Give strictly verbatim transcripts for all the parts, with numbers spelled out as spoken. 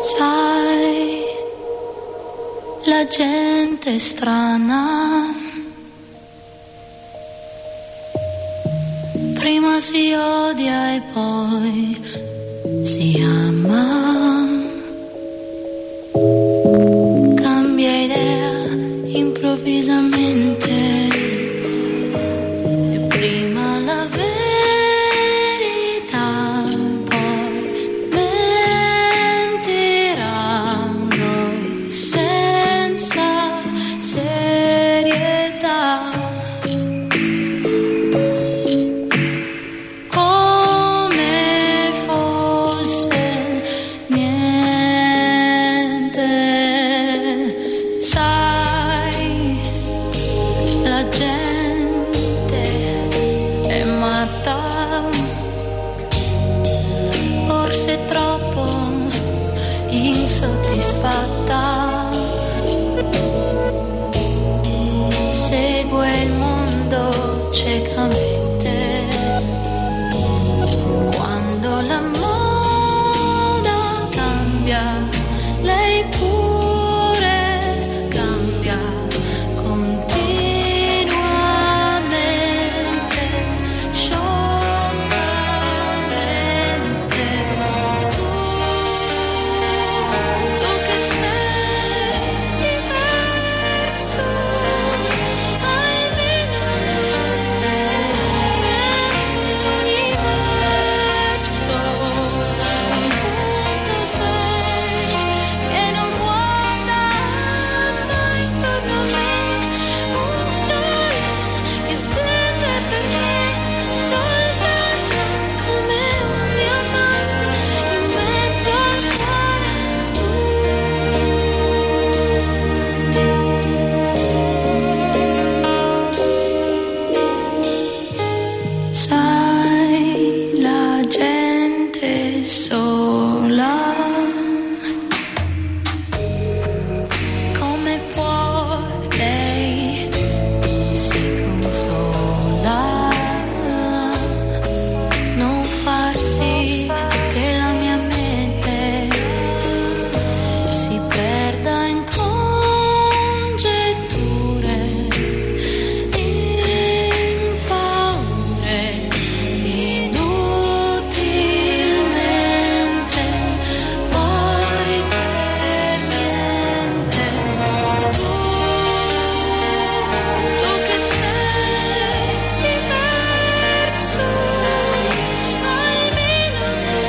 Sai, la gente è strana, prima si odia e poi si ama, cambia idea improvvisamente, e prima la verità, poi mentiranno senza serietà. Insoddisfatta, segue il mondo ciecamente, quando la moda cambia, lei pure cambia continuamente, scioccamente. Sai, la gente sola, come può lei si consola, non far sì che la mia mente si perda in congetture, in paure inutilmente, poi per niente. Tu, tu che sei diverso, almeno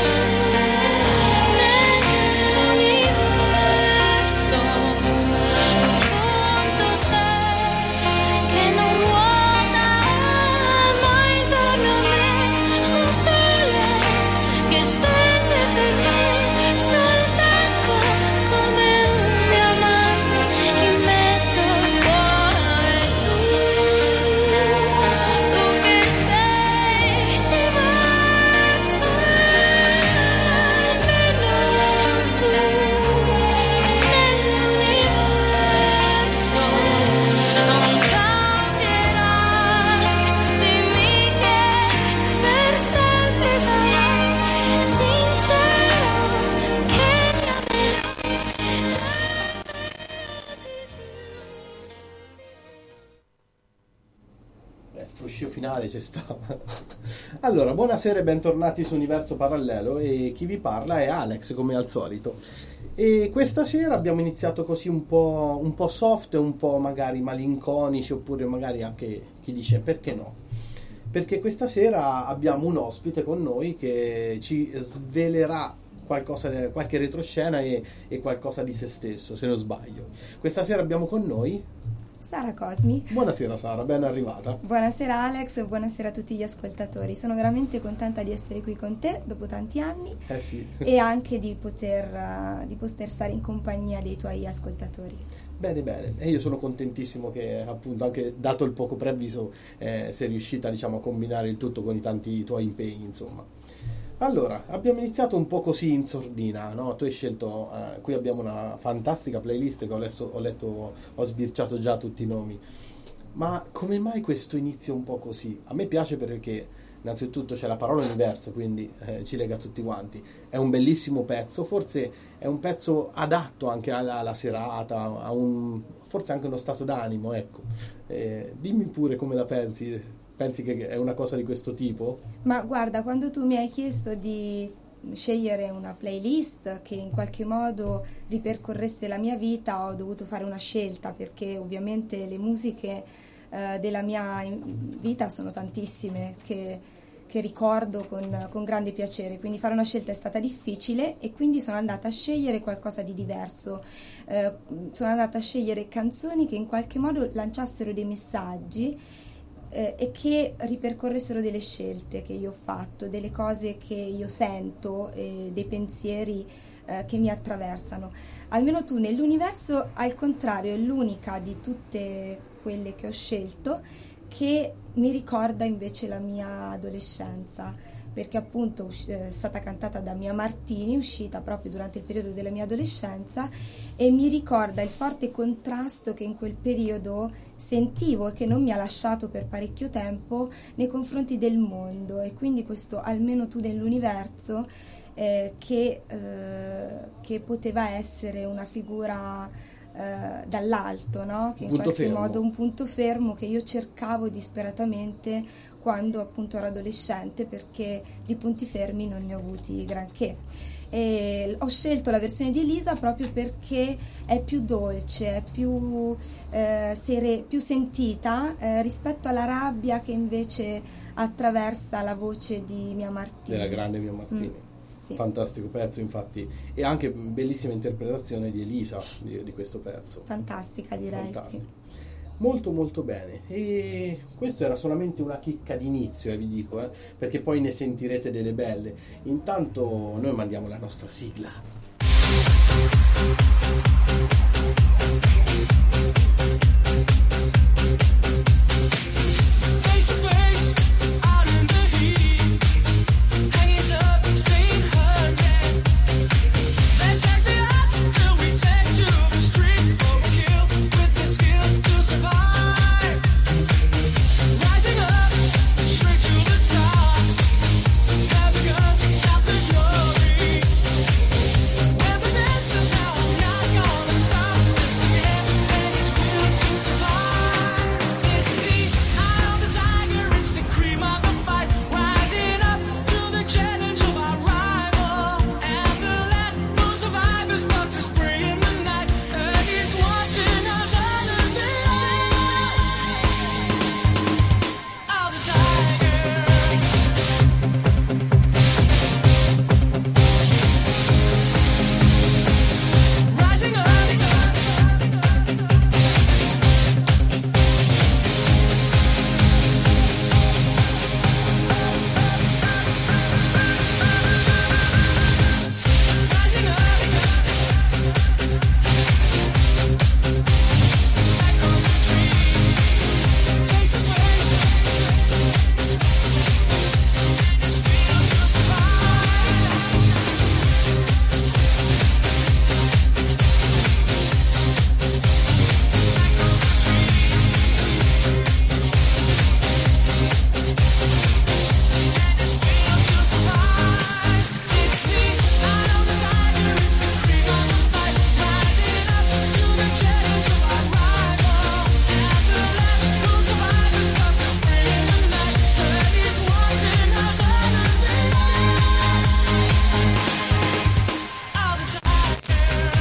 nell'universo, un punto sei che non ruota mai intorno a me, un sole che spende per me soltanto come un diamante in mezzo al cuore. Tu, tu che sei diverso, almeno tu nell'universo non cambierai, dimmi che per sempre sarai sincero, che mi Eh, il fruscio finale ci stava. Allora, buonasera e bentornati su Universo Parallelo, e chi vi parla è Alex, come al solito. E questa sera abbiamo iniziato così un po', un po' soft, un po' magari malinconici, oppure magari anche chi dice perché no. Perché questa sera abbiamo un ospite con noi che ci svelerà qualcosa, qualche retroscena e, e qualcosa di se stesso, se non sbaglio. Questa sera abbiamo con noi Sara Cosmi. Buonasera Sara, ben arrivata. Buonasera Alex e buonasera a tutti gli ascoltatori. Sono veramente contenta di essere qui con te dopo tanti anni Eh sì. e anche di poter, uh, di poter stare in compagnia dei tuoi ascoltatori. Bene, bene, e io sono contentissimo che, appunto, anche dato il poco preavviso, eh, sei riuscita, diciamo, a combinare il tutto con i tanti tuoi impegni, insomma. Allora, abbiamo iniziato un po' così in sordina, no? Tu hai scelto, eh, qui abbiamo una fantastica playlist che ho letto, ho letto, ho sbirciato già tutti i nomi. Ma come mai questo inizio un po' così? A me piace perché innanzitutto c'è la parola universo, quindi eh, ci lega tutti quanti. È un bellissimo pezzo, forse è un pezzo adatto anche alla, alla serata, a un, forse anche uno stato d'animo, ecco. Eh, dimmi pure come la pensi, pensi che è una cosa di questo tipo? Ma guarda, quando tu mi hai chiesto di scegliere una playlist che in qualche modo ripercorresse la mia vita, ho dovuto fare una scelta, perché ovviamente le musiche eh, della mia vita sono tantissime che, che ricordo con, con grande piacere, quindi fare una scelta è stata difficile e quindi sono andata a scegliere qualcosa di diverso. Eh, sono andata a scegliere canzoni che in qualche modo lanciassero dei messaggi Eh, e che ripercorressero delle scelte che io ho fatto, delle cose che io sento, eh, dei pensieri eh, che mi attraversano. Almeno tu nell'universo, al contrario, è l'unica di tutte quelle che ho scelto che mi ricorda invece la mia adolescenza, perché appunto è stata cantata da Mia Martini, uscita proprio durante il periodo della mia adolescenza, e mi ricorda il forte contrasto che in quel periodo sentivo e che non mi ha lasciato per parecchio tempo nei confronti del mondo. E quindi questo almeno tu nell'universo eh, che, eh, che poteva essere una figura eh, dall'alto, no? Che in Punto qualche fermo. modo un punto fermo che io cercavo disperatamente quando appunto ero adolescente, perché di punti fermi non ne ho avuti granché. E ho scelto la versione di Elisa proprio perché è più dolce, è più, eh, sere- più sentita eh, rispetto alla rabbia che invece attraversa la voce di Mia Martini. Della grande Mia Martini. Mm, sì. Fantastico pezzo, infatti, e anche bellissima interpretazione di Elisa di, di questo pezzo. Fantastica, direi. Fantastico. Sì. Molto molto bene, e questo era solamente una chicca d'inizio, eh, vi dico, eh, perché poi ne sentirete delle belle. Intanto noi mandiamo la nostra sigla. Face to face, out in the heat, hanging up, staying hungry. Let's take the odds until we take to the street for a kill with the skill to survive. Rising up, straight to the top. Have the guts, have the glory. We're the best, is now I'm not gonna stop. It's the end, and it's will to survive. It's the eye of the tiger, it's the cream of the fight. Rising up to the challenge of our rival. And the last known survivor starts to spray in the night. And he's watching us under the eye of the tiger. Rising up. Rising up. Back on the street, face to face. It's real to survive. Back on the street, it's real to survive. It's the eye of the tiger, it's the cream of the fight. Rising up to the challenge of our rival. And the last known survivor starts to spray in the night. And he's watching us under the eye of the tiger.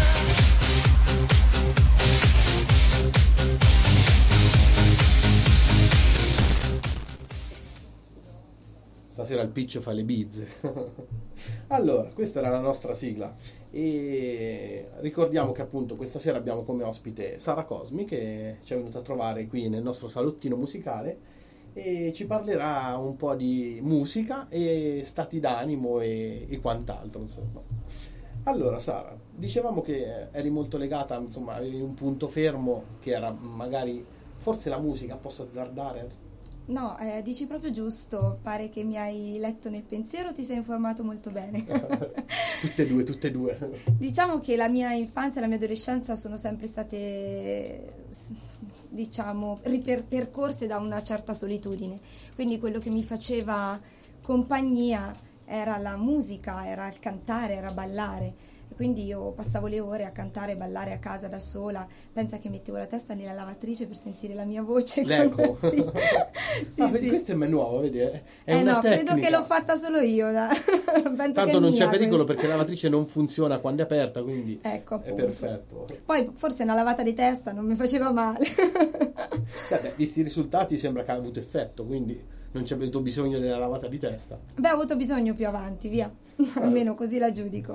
Stasera il Piccio fa le bizze. Allora, questa era la nostra sigla e ricordiamo che appunto questa sera abbiamo come ospite Sara Cosmi, che ci è venuta a trovare qui nel nostro salottino musicale e ci parlerà un po' di musica e stati d'animo e, e quant'altro, insomma. Allora Sara, dicevamo che eri molto legata, insomma, avevi un punto fermo che era magari forse la musica, posso azzardare? No, eh, dici proprio giusto, pare che mi hai letto nel pensiero, ti sei informato molto bene. Tutte e due, tutte e due. Diciamo che la mia infanzia e la mia adolescenza sono sempre state, diciamo, riper- percorse da una certa solitudine. Quindi quello che mi faceva compagnia era la musica, era il cantare, era ballare. E quindi io passavo le ore a cantare e ballare a casa da sola. Pensa che mettevo la testa nella lavatrice per sentire la mia voce. L'eco. Sì, sì, Ah, vedi, sì. questo è nuovo, vedi? È è Eh una no, credo tecnica. che l'ho fatta solo io. da- Penso che Tanto è non c'è mia pericolo questa. perché la lavatrice non funziona quando è aperta, quindi Ecco, è appunto. perfetto. Poi forse una lavata di testa non mi faceva male. Beh, beh, visti i risultati sembra che ha avuto effetto, quindi non c'è avuto bisogno della lavata di testa. Beh, ho avuto bisogno più avanti, via. Almeno così la giudico.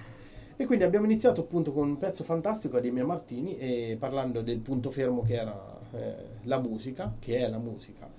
E quindi abbiamo iniziato appunto con un pezzo fantastico di Mia Martini e parlando del punto fermo che era eh, la musica, che è la musica.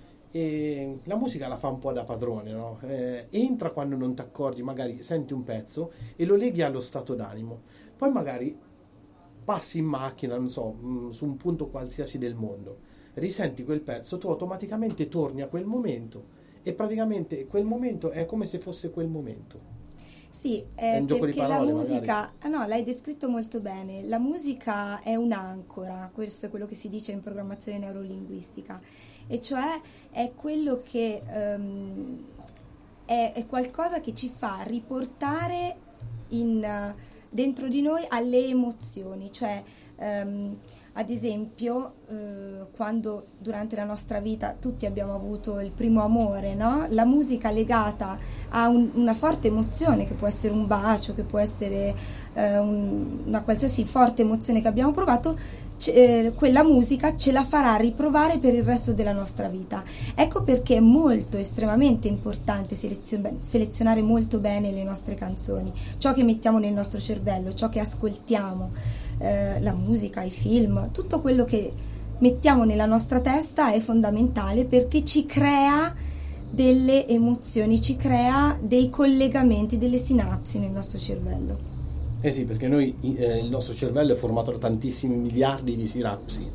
E la musica la fa un po' da padrone, no? Eh, entra quando non ti accorgi, magari senti un pezzo e lo leghi allo stato d'animo. Poi magari passi in macchina, non so, mh, su un punto qualsiasi del mondo, risenti quel pezzo, tu automaticamente torni a quel momento e praticamente quel momento è come se fosse quel momento. Sì, È eh, un gioco di perché parole, la musica, ah no, l'hai descritto molto bene, la musica è un'ancora, questo è quello che si dice in programmazione neurolinguistica, e cioè è quello che ehm, è, è qualcosa che ci fa riportare in, eh, dentro di noi alle emozioni, cioè ehm, ad esempio eh, quando durante la nostra vita tutti abbiamo avuto il primo amore, no? La musica legata a un- una forte emozione che può essere un bacio, che può essere eh, un- una qualsiasi forte emozione che abbiamo provato, c- eh, quella musica ce la farà riprovare per il resto della nostra vita. Ecco perché è molto, estremamente importante selezio- selezionare molto bene le nostre canzoni, ciò che mettiamo nel nostro cervello, ciò che ascoltiamo, eh, la musica, i film, tutto quello che mettiamo nella nostra testa è fondamentale perché ci crea delle emozioni, ci crea dei collegamenti, delle sinapsi nel nostro cervello. Eh sì, perché noi, eh, il nostro cervello è formato da tantissimi miliardi di sinapsi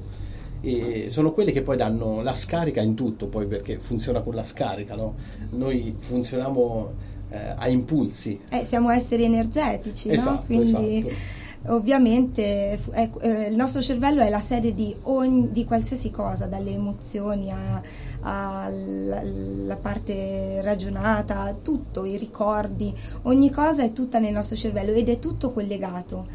e sono quelle che poi danno la scarica in tutto, poi perché funziona con la scarica, no? Noi funzioniamo eh, a impulsi. Eh, siamo esseri energetici, no? Esatto, Quindi esatto. ovviamente fu- è- eh, il nostro cervello è la sede di, ogni, di qualsiasi cosa, dalle emozioni a- alla alla parte ragionata, tutto, i ricordi, ogni cosa è tutta nel nostro cervello ed è tutto collegato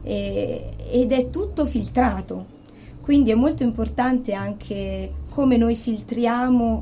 e- ed è tutto filtrato. Quindi è molto importante anche come noi filtriamo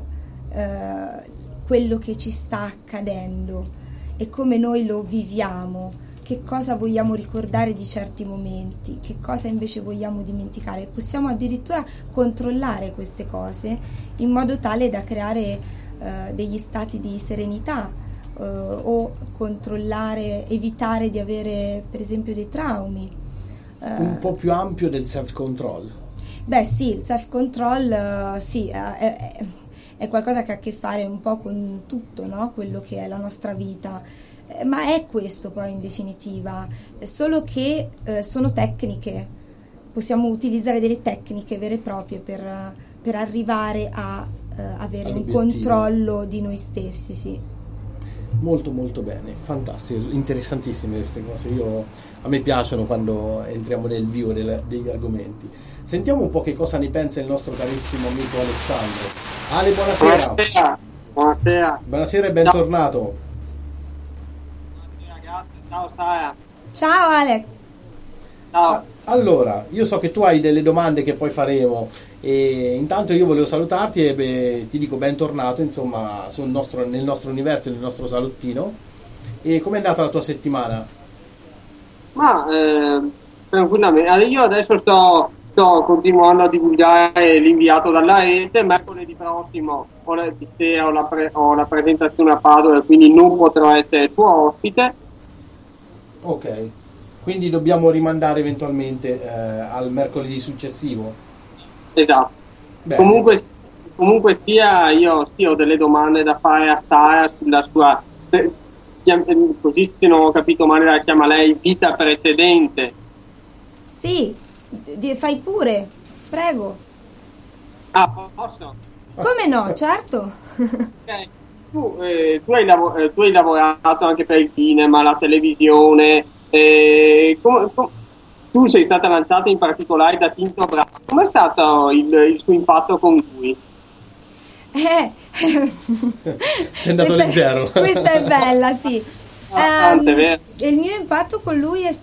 eh, quello che ci sta accadendo e come noi lo viviamo, che cosa vogliamo ricordare di certi momenti, che cosa invece vogliamo dimenticare. Possiamo addirittura controllare queste cose in modo tale da creare eh, degli stati di serenità eh, o controllare, evitare di avere per esempio dei traumi. Eh, Un po' più ampio del self-control. Beh sì, il self-control eh, sì, eh, è, è qualcosa che ha a che fare un po' con tutto, no? Quello che è la nostra vita. Eh, ma è questo poi in definitiva, eh, solo che eh, sono tecniche, possiamo utilizzare delle tecniche vere e proprie per, eh, per arrivare a eh, avere un All'obiettivo. controllo di noi stessi, sì. Molto molto bene, fantastico, interessantissime queste cose. Io, a me piacciono quando entriamo nel vivo del- degli argomenti. Sentiamo un po' che cosa ne pensa il nostro carissimo amico Alessandro. Ale, buonasera. Buonasera. Buonasera. Buonasera e bentornato. Ragazzi, ciao Sara. Ciao Alex! Ciao. Ah, Allora, io so che tu hai delle domande che poi faremo e intanto io volevo salutarti e beh, ti dico bentornato insomma sul nostro, nel nostro universo, nel nostro salottino. E com'è andata la tua settimana? Ma eh, tranquillamente, io adesso sto, sto continuando a divulgare l'inviato dalla rete. Mercoledì prossimo ho la, di sera ho la, pre- ho la presentazione a Padova, quindi non potrò essere tuo ospite. Ok, quindi dobbiamo rimandare eventualmente eh, al mercoledì successivo. Esatto. Bene. Comunque, comunque sia, io sì, ho delle domande da fare a Sara sulla sua, eh, chiam- eh, così se non ho capito male la chiama lei, vita precedente. Sì, di- fai pure, prego. Ah, posso? Come no, certo. Ok. Tu, eh, tu hai lavo- eh, tu hai lavorato anche per il cinema, la televisione. eh, come- com- tu sei stata lanciata in particolare da Tinto Brass. Com'è stato il, il suo impatto con lui? Eh, C'è andato questa, leggero. questa è bella, sì. Bastante, Ehm, vero? il mio impatto con lui è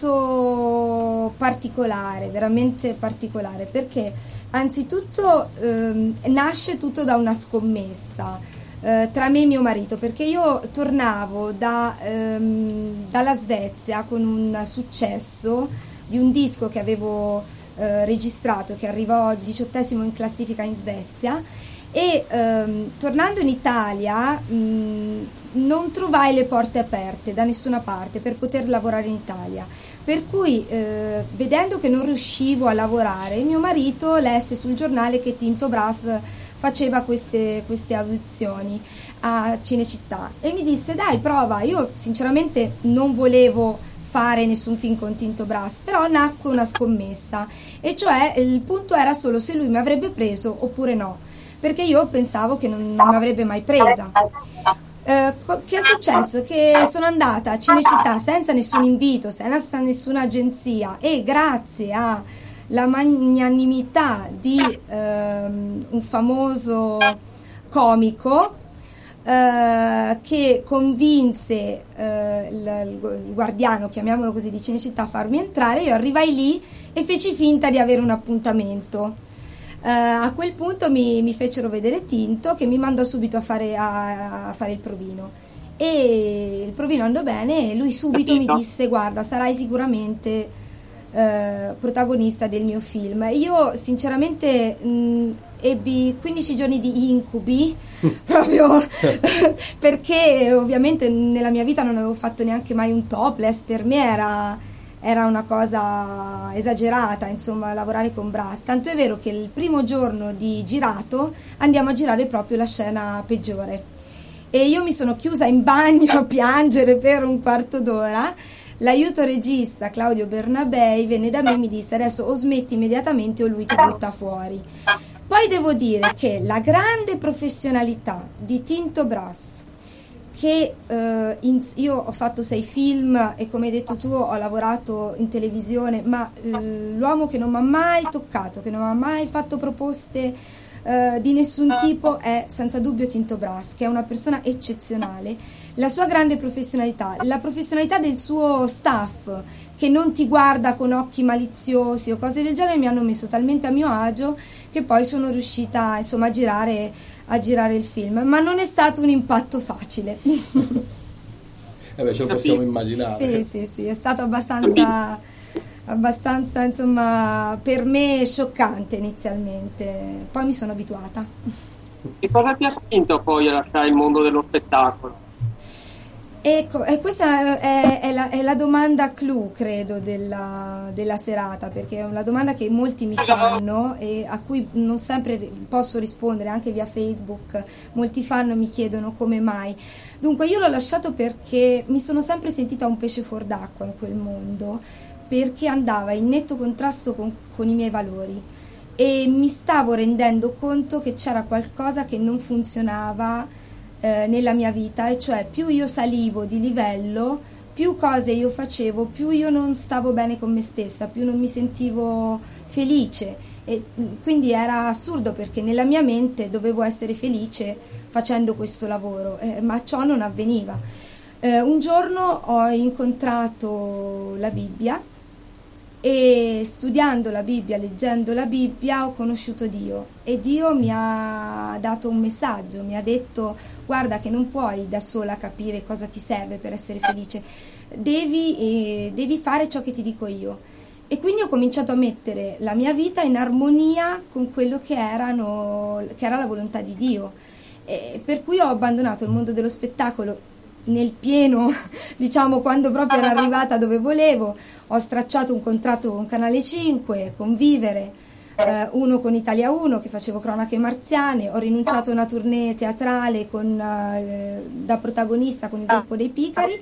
stato particolare, veramente particolare, perché anzitutto ehm, nasce tutto da una scommessa eh, tra me e mio marito, perché io tornavo da, ehm, dalla Svezia con un successo di un disco che avevo eh, registrato, che arrivò diciottesimo in classifica in Svezia. E ehm, tornando in Italia mh, non trovai le porte aperte da nessuna parte per poter lavorare in Italia, per cui eh, vedendo che non riuscivo a lavorare, mio marito lesse sul giornale che Tinto Brass faceva queste, queste audizioni a Cinecittà e mi disse: dai, prova. Io sinceramente non volevo fare nessun film con Tinto Brass, però nacque una scommessa, e cioè il punto era solo se lui mi avrebbe preso oppure no, perché io pensavo che non, non mi avrebbe mai presa. Eh, co- che è successo? Che sono andata a Cinecittà senza nessun invito, senza nessuna agenzia, e grazie alla magnanimità di ehm, un famoso comico eh, che convinse eh, il, il guardiano, chiamiamolo così, di Cinecittà a farmi entrare, io arrivai lì e feci finta di avere un appuntamento. Uh, a quel punto mi, mi fecero vedere Tinto, che mi mandò subito a fare, a, a fare il provino, e il provino andò bene e lui subito mi disse: guarda, sarai sicuramente uh, protagonista del mio film. Io sinceramente mh, ebbi quindici giorni di incubi proprio perché ovviamente nella mia vita non avevo fatto neanche mai un topless. Per me era Era una cosa esagerata, insomma, lavorare con Brass. Tanto è vero che il primo giorno di girato andiamo a girare proprio la scena peggiore. E io mi sono chiusa in bagno a piangere per un quarto d'ora. L'aiuto regista Claudio Bernabei venne da me e mi disse: adesso o smetti immediatamente o lui ti butta fuori. Poi devo dire che la grande professionalità di Tinto Brass, che eh, in- io ho fatto sei film e, come hai detto tu, ho lavorato in televisione, ma eh, l'uomo che non mi ha mai toccato, che non mi ha mai fatto proposte eh, di nessun tipo, è senza dubbio Tinto Brass, che è una persona eccezionale. La sua grande professionalità, la professionalità del suo staff, che non ti guarda con occhi maliziosi o cose del genere, mi hanno messo talmente a mio agio che poi sono riuscita, insomma, a girare a girare il film, ma non è stato un impatto facile. Eh beh, ce lo possiamo immaginare. Sì, sì, sì, è stato abbastanza, abbastanza, insomma, per me scioccante inizialmente, poi mi sono abituata. E cosa ti ha spinto poi a lasciare il mondo dello spettacolo? Ecco, e questa è, è la, è la domanda clou, credo, della, della serata, perché è una domanda che molti mi fanno e a cui non sempre posso rispondere, anche via Facebook. Molti fanno, mi chiedono come mai. Dunque, io l'ho lasciato perché mi sono sempre sentita un pesce fuor d'acqua in quel mondo, perché andava in netto contrasto con, con i miei valori, e mi stavo rendendo conto che c'era qualcosa che non funzionava eh, nella mia vita, e cioè più io salivo di livello, più cose io facevo, più io non stavo bene con me stessa, più non mi sentivo felice, e mh, quindi era assurdo, perché nella mia mente dovevo essere felice facendo questo lavoro, eh, ma ciò non avveniva. Eh, un giorno ho incontrato la Bibbia, e studiando la Bibbia, leggendo la Bibbia, ho conosciuto Dio, e Dio mi ha dato un messaggio, mi ha detto: guarda che non puoi da sola capire cosa ti serve per essere felice, devi, eh, devi fare ciò che ti dico io. E quindi ho cominciato a mettere la mia vita in armonia con quello che, erano, che era la volontà di Dio, e per cui ho abbandonato il mondo dello spettacolo nel pieno, diciamo, quando proprio ero arrivata dove volevo. Ho stracciato un contratto con Canale cinque, con Vivere, eh, uno con Italia uno, che facevo cronache marziane. Ho rinunciato a una tournée teatrale con, eh, da protagonista con il gruppo dei Picari,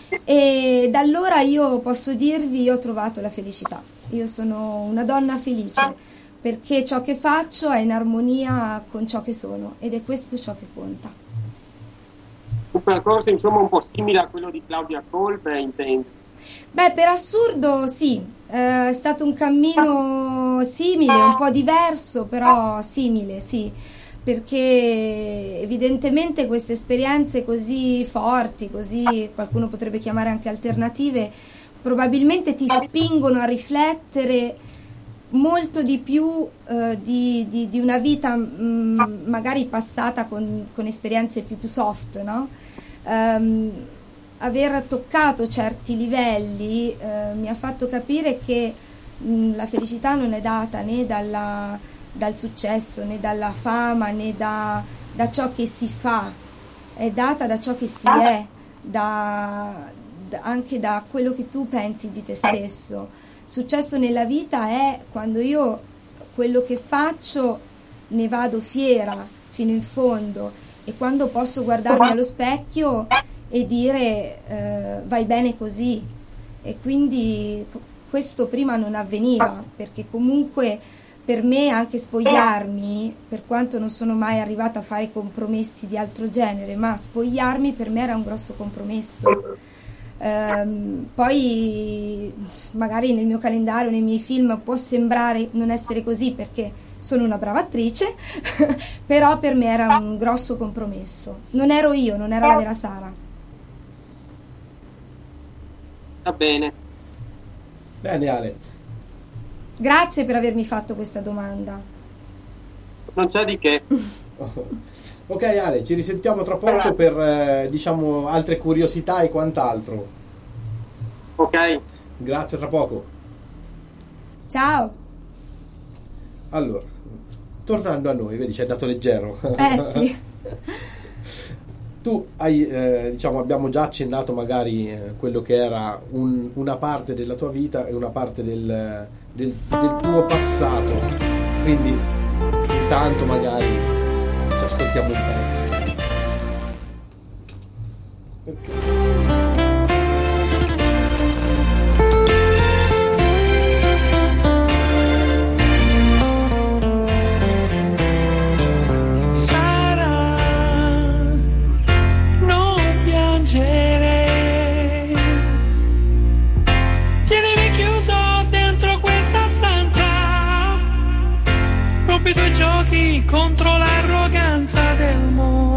e da allora io posso dirvi, ho trovato la felicità. Io sono una donna felice, perché ciò che faccio è in armonia con ciò che sono ed è questo ciò che conta. Un percorso insomma un po' simile a quello di Claudia Kolbe, intendo. Beh, per assurdo sì, eh, è stato un cammino simile, un po' diverso, però simile, sì, perché evidentemente queste esperienze così forti, così qualcuno potrebbe chiamare anche alternative, probabilmente ti spingono a riflettere molto di più eh, di, di- di una vita mh, magari passata con, con esperienze più, più soft, no? Ehm, aver toccato certi livelli eh, mi ha fatto capire che mh, la felicità non è data né dalla- dal successo né dalla fama né da, da ciò che si fa, è data da ciò che si è, da, da- anche da quello che tu pensi di te stesso. Successo nella vita è quando io quello che faccio ne vado fiera fino in fondo e quando posso guardarmi allo specchio e dire eh, vai bene così, e quindi c- questo prima non avveniva, perché comunque per me anche spogliarmi, per quanto non sono mai arrivata a fare compromessi di altro genere, ma spogliarmi per me era un grosso compromesso. Ehm, poi magari nel mio calendario, nei miei film può sembrare non essere così perché sono una brava attrice, però per me era un grosso compromesso. Non ero io, non era la vera Sara. Va bene. Bene Ale, Grazie per avermi fatto questa domanda. Non c'è di che. ok Ale, ci risentiamo tra poco per eh, diciamo altre curiosità e quant'altro. Ok. Grazie, tra poco. Ciao. Allora, tornando a noi, vedi, ci è andato leggero. Eh sì. Tu hai, eh, diciamo, abbiamo già accennato magari eh, quello che era un- una parte della tua vita e una parte del, del- del tuo passato. Quindi, intanto magari ci ascoltiamo un pezzo. Ok. Sara, non piangere. Tienimi chiuso dentro questa stanza. Rompi i tuoi giochi contro l'arroganza del mondo.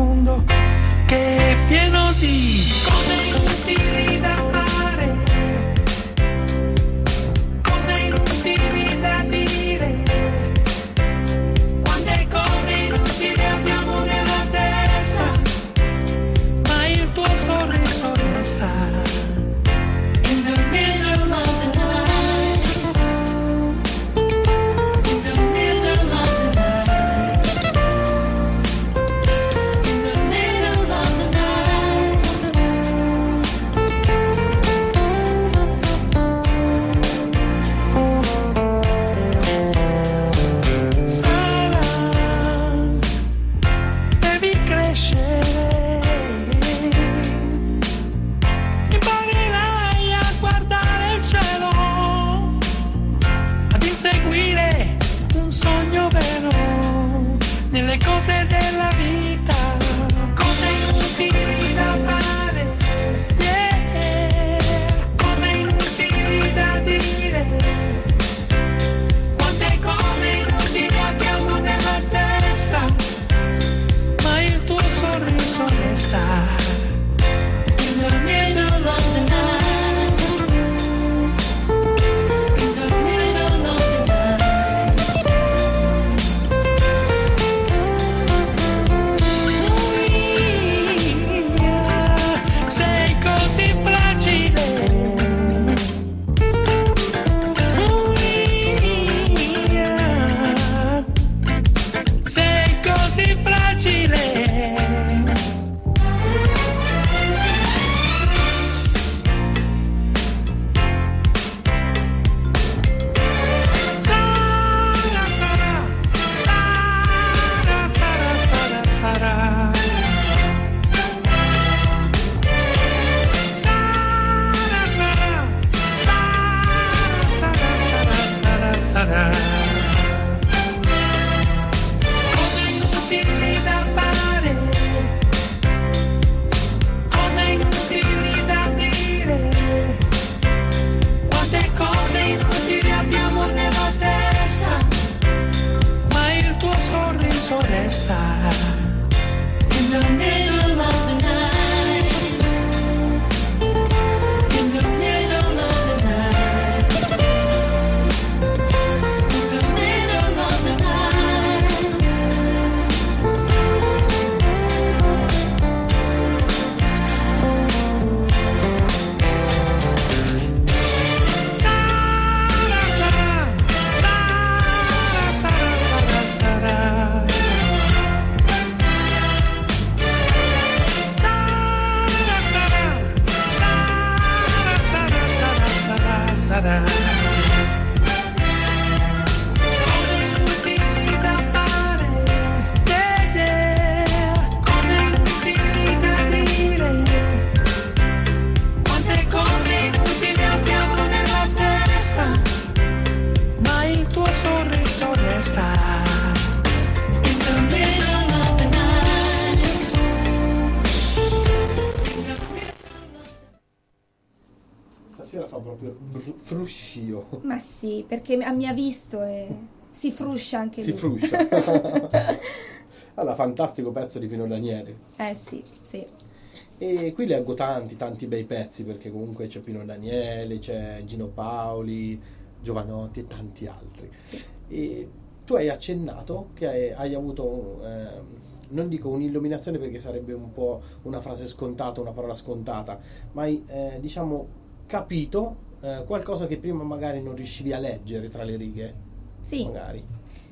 star in the middle of the night. In the middle of the night. In the middle of the night. Quante cose inutili abbiamo nella testa, ma il tuo sorriso resta. In the middle of the night. In the middle of Stasera fa proprio br- fruscio. Ma sì, perché mi ha visto e si fruscia anche Si lui. fruscia. Allora, fantastico pezzo di Pino Daniele. Eh sì, sì. E qui leggo tanti, tanti bei pezzi, perché comunque c'è Pino Daniele, c'è Gino Paoli, Giovanotti e tanti altri. E tu hai accennato che hai, hai avuto, ehm, non dico un'illuminazione perché sarebbe un po' una frase scontata, una parola scontata, ma hai, eh, diciamo, capito eh, qualcosa che prima magari non riuscivi a leggere tra le righe. Sì. Magari.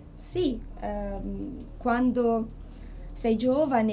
Sì, ehm, quando sei giovane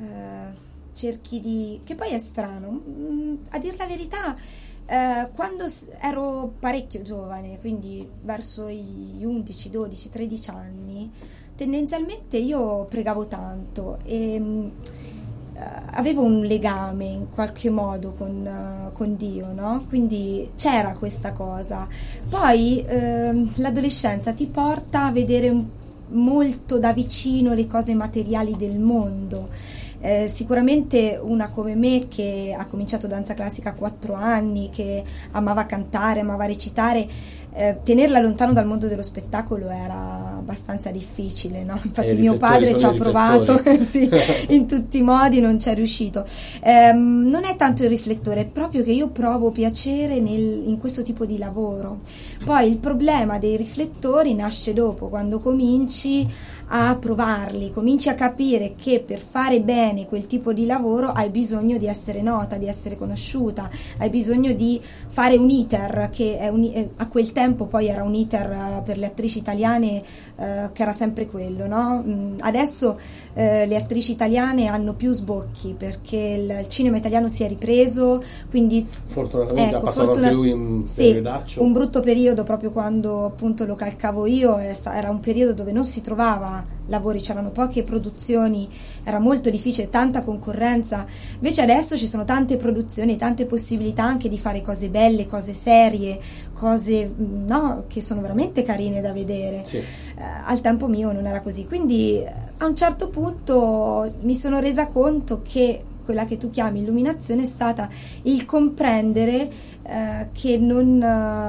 eh, cerchi di... che poi è strano, mm, a dir la verità, eh, quando s- ero parecchio giovane, quindi verso i undici, dodici, tredici anni, tendenzialmente io pregavo tanto e mm, eh, avevo un legame in qualche modo con, eh, con Dio, no? Quindi c'era questa cosa. Poi ehm, l'adolescenza ti porta a vedere un- molto da vicino le cose materiali del mondo. Eh, sicuramente una come me che ha cominciato danza classica a quattro anni, che amava cantare, amava recitare, eh, tenerla lontano dal mondo dello spettacolo era abbastanza difficile, no? Infatti E i mio riflettori padre ci sono ha i provato riflettori. sì, in tutti i modi, non ci è riuscito. Ehm, non è tanto il riflettore, è proprio che io provo piacere nel- in questo tipo di lavoro. Poi il problema dei riflettori nasce dopo, quando cominci a provarli, cominci a capire che per fare bene quel tipo di lavoro hai bisogno di essere nota, di essere conosciuta, hai bisogno di fare un iter che è un, eh, a quel tempo poi era un iter eh, per le attrici italiane eh, che era sempre quello, no? Mm, adesso eh, le attrici italiane hanno più sbocchi perché il, il cinema italiano si è ripreso, quindi Fortunatamente ha ecco, passato fortuna- anche lui un sì, periodaccio. un brutto periodo proprio quando appunto lo calcavo io, è sta- era un periodo dove non si trovava lavori, c'erano poche produzioni, era molto difficile, tanta concorrenza. Invece adesso ci sono tante produzioni, tante possibilità anche di fare cose belle, cose serie, cose mh, no, che sono veramente carine da vedere. Sì. Eh, al tempo mio non era così, quindi eh, a un certo punto mi sono resa conto che quella che tu chiami illuminazione è stata il comprendere eh, che non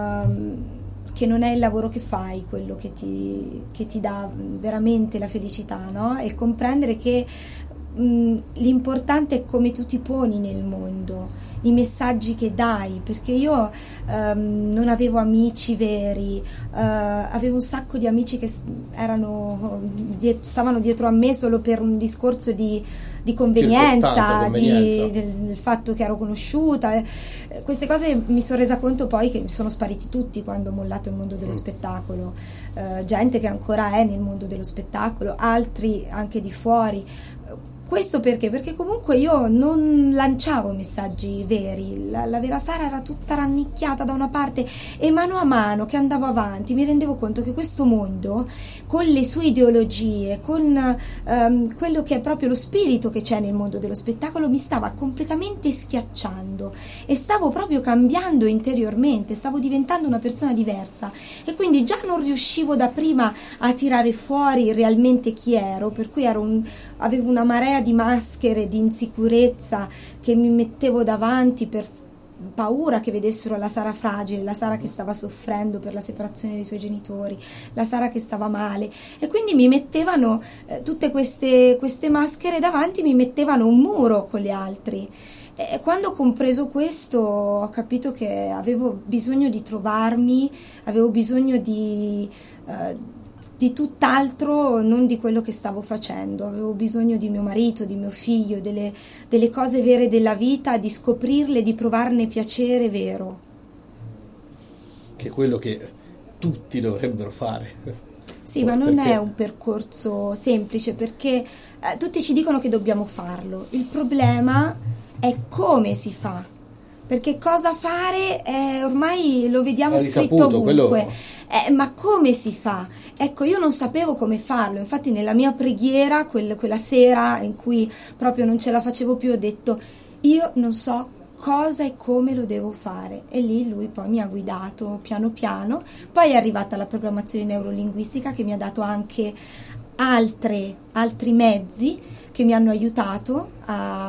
eh, che non è il lavoro che fai quello che ti, che ti dà veramente la felicità, no? E comprendere che mh, l'importante è come tu ti poni nel mondo, i messaggi che dai, perché io ehm, non avevo amici veri, eh, avevo un sacco di amici che s- erano die- stavano dietro a me solo per un discorso di, di convenienza, Circostanza, convenienza. di, del, del fatto che ero conosciuta. Eh, Queste cose mi sono resa conto poi che sono spariti tutti quando ho mollato il mondo dello Mm. spettacolo. Eh, gente che ancora è nel mondo dello spettacolo, altri anche di fuori. Questo perché? Perché comunque io non lanciavo messaggi veri, la, la vera Sara era tutta rannicchiata da una parte e mano a mano che andavo avanti mi rendevo conto che questo mondo, con le sue ideologie, con ehm, quello che è proprio lo spirito che c'è nel mondo dello spettacolo, mi stava completamente schiacciando e stavo proprio cambiando interiormente, stavo diventando una persona diversa e quindi già non riuscivo da prima a tirare fuori realmente chi ero, per cui ero un, avevo una marea di maschere, di insicurezza che mi mettevo davanti per paura che vedessero la Sara fragile, la Sara che stava soffrendo per la separazione dei suoi genitori, la Sara che stava male, e quindi mi mettevano eh, tutte queste, queste maschere davanti, mi mettevano un muro con gli altri. E quando ho compreso questo ho capito che avevo bisogno di trovarmi, avevo bisogno di, eh, di tutt'altro, non di quello che stavo facendo. Avevo bisogno di mio marito, di mio figlio, delle, delle cose vere della vita, di scoprirle, di provarne piacere vero. Che è quello che tutti dovrebbero fare. Sì, ma non Perché- è un percorso semplice, perché eh, tutti ci dicono che dobbiamo farlo. Il problema è come si fa, perché cosa fare eh, ormai lo vediamo È scritto risaputo, ovunque. quello- Eh, ma come si fa? Ecco, io non sapevo come farlo, infatti nella mia preghiera, quel- quella sera in cui proprio non ce la facevo più, ho detto io non so cosa e come lo devo fare, e lì lui poi mi ha guidato piano piano. Poi è arrivata la programmazione neurolinguistica, che mi ha dato anche altre, altri mezzi che mi hanno aiutato a,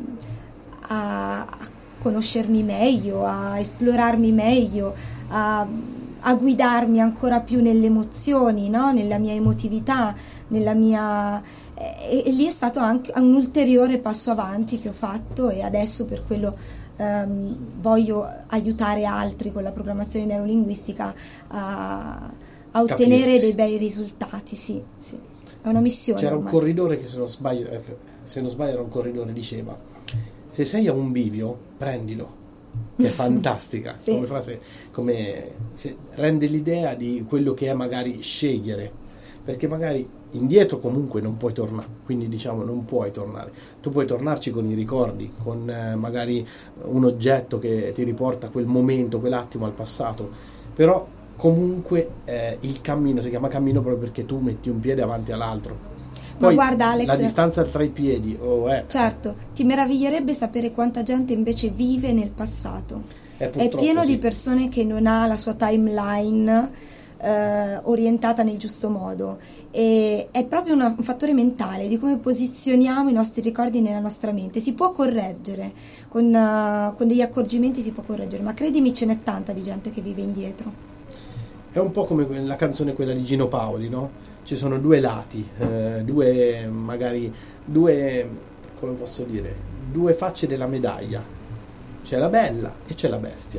a, a conoscermi meglio, a esplorarmi meglio, a, a guidarmi ancora più nelle emozioni, no? Nella mia emotività, nella mia... E, e lì è stato anche un ulteriore passo avanti che ho fatto, e adesso per quello ehm, voglio aiutare altri con la programmazione neurolinguistica a, a ottenere Capirsi. dei bei risultati. Sì, sì. È una missione C'era un ormai. corridore che, se non sbaglio, eh, se non sbaglio era un corridore, diceva: se sei a un bivio, prendilo. Che è fantastica Sì. come frase, come se- rende l'idea di quello che è magari scegliere, perché magari indietro comunque non puoi tornare, quindi diciamo non puoi tornare. Tu puoi tornarci con i ricordi, con eh, magari un oggetto che ti riporta quel momento, quell'attimo al passato, però comunque eh, il cammino si chiama cammino proprio perché tu metti un piede avanti all'altro. Ma Poi guarda, Alex, la distanza tra i piedi oh, è, certo, ti meraviglierebbe sapere quanta gente invece vive nel passato. è, È purtroppo pieno sì. di persone che non ha la sua timeline eh, orientata nel giusto modo, e è proprio una- un fattore mentale di come posizioniamo i nostri ricordi nella nostra mente. Si può correggere con, eh, con degli accorgimenti, si può correggere, ma credimi, ce n'è tanta di gente che vive indietro. È un po' come la canzone quella di Gino Paoli, no? Ci sono due lati, eh, due magari due, come posso dire, due facce della medaglia. C'è la bella e c'è la bestia.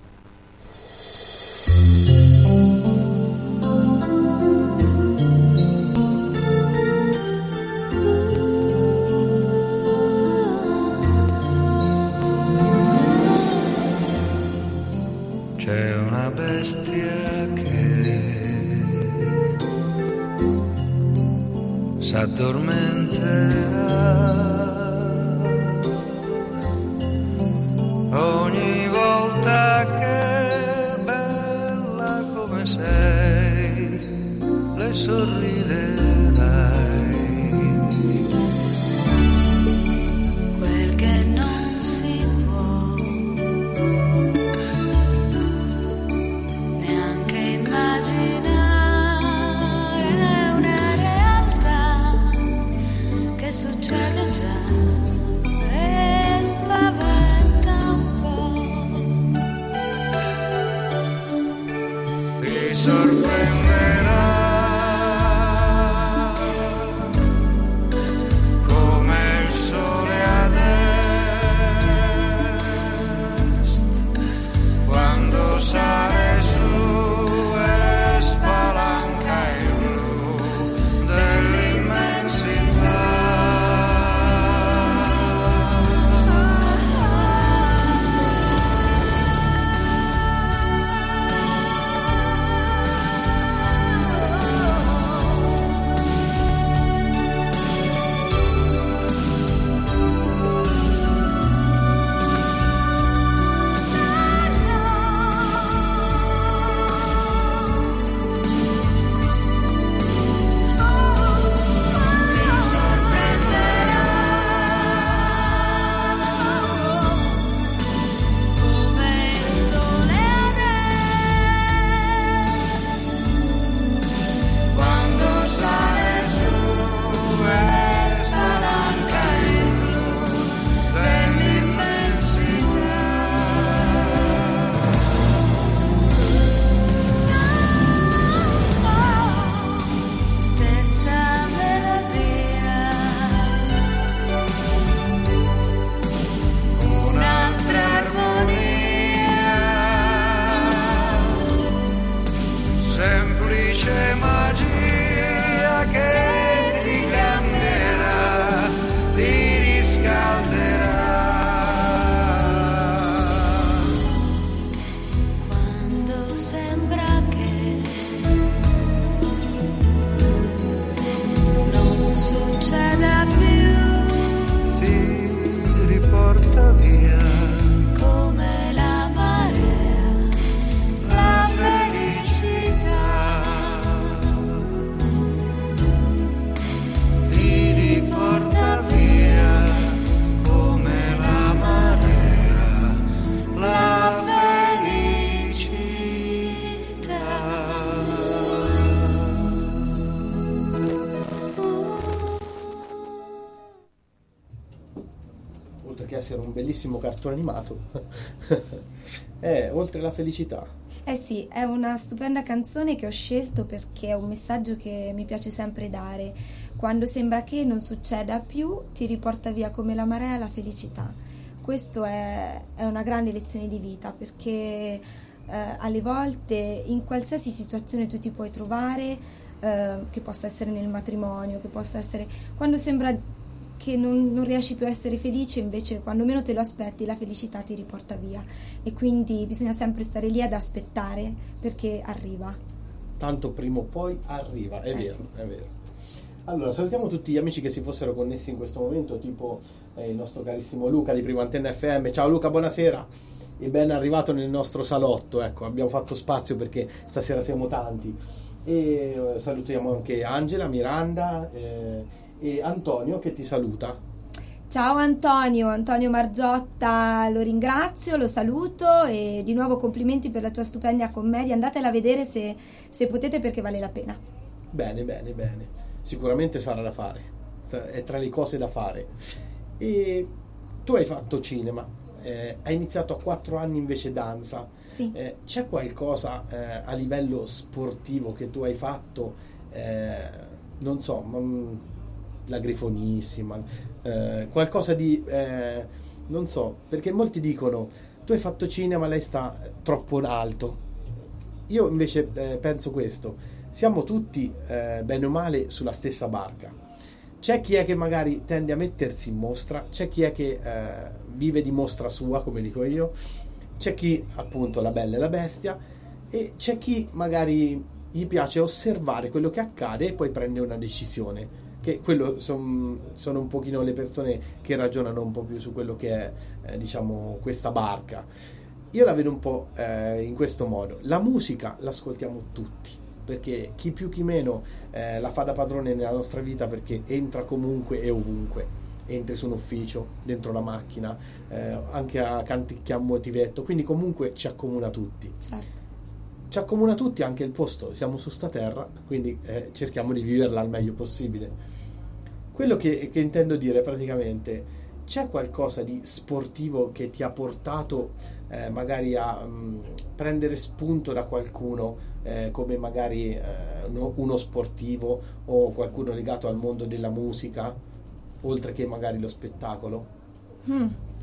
C'è una bestia che s'addormenterà ogni volta che, bella come sei, le sorriderai. Quel che non si può neanche immaginare, è una realtà che succede già e spaventa un po'. Ti sorprenderà come il sole ad est quando sale su e spalanca il blu dell'immensità. sembra che non succeda più ti riporta via come la marea, la felicità. ti riporta via come la marea, la oltre che essere un bellissimo cartone animato, è oltre la felicità. Eh sì, è una stupenda canzone che ho scelto perché è un messaggio che mi piace sempre dare. Quando sembra che non succeda più, ti riporta via come la marea la felicità. Questo è, è una grande lezione di vita, perché eh, alle volte in qualsiasi situazione tu ti puoi trovare, eh, che possa essere nel matrimonio, che possa essere quando sembra che non, non riesci più a essere felice, invece quando meno te lo aspetti la felicità ti riporta via, e quindi bisogna sempre stare lì ad aspettare perché arriva. Tanto prima o poi arriva, è Eh vero, sì. è vero. Allora, salutiamo tutti gli amici che si fossero connessi in questo momento, tipo eh, il nostro carissimo Luca di Prima Antenna F M. Ciao Luca, buonasera e ben arrivato nel nostro salotto. Ecco, abbiamo fatto spazio perché stasera siamo tanti. E eh, salutiamo anche Angela, Miranda eh, e Antonio che ti saluta. Ciao Antonio, Antonio Margiotta, lo ringrazio, lo saluto e di nuovo complimenti per la tua stupenda commedia. Andatela a vedere se, se potete, perché vale la pena. Bene, bene, bene. Sicuramente sarà da fare, è tra le cose da fare. E tu hai fatto cinema, eh, hai iniziato a quattro anni invece danza. Sì. Eh, c'è qualcosa eh, a livello sportivo che tu hai fatto, eh, non so, mm, la Grifonissima, eh, qualcosa di, eh, non so, perché molti dicono tu hai fatto cinema, lei sta troppo in alto. Io invece eh, penso questo: siamo tutti eh, bene o male sulla stessa barca. C'è chi è che magari tende a mettersi in mostra, c'è chi è che eh, vive di mostra sua, come dico io, c'è chi appunto la bella e la bestia, e c'è chi magari gli piace osservare quello che accade e poi prende una decisione, che quello son, sono un pochino le persone che ragionano un po' più su quello che è eh, diciamo questa barca. Io la vedo un po' eh, in questo modo: la musica l'ascoltiamo tutti, perché chi più chi meno eh, la fa da padrone nella nostra vita, perché entra comunque e ovunque. Entri su un ufficio, dentro la macchina, eh, anche a canticchia un motivetto, quindi comunque ci accomuna tutti. Certo. Ci accomuna tutti anche il posto, siamo su sta terra, quindi eh, cerchiamo di viverla al meglio possibile. Quello che, che intendo dire praticamente: c'è qualcosa di sportivo che ti ha portato eh, magari a mh, prendere spunto da qualcuno, eh, come magari eh, uno, uno sportivo o qualcuno legato al mondo della musica, oltre che magari lo spettacolo? Mm.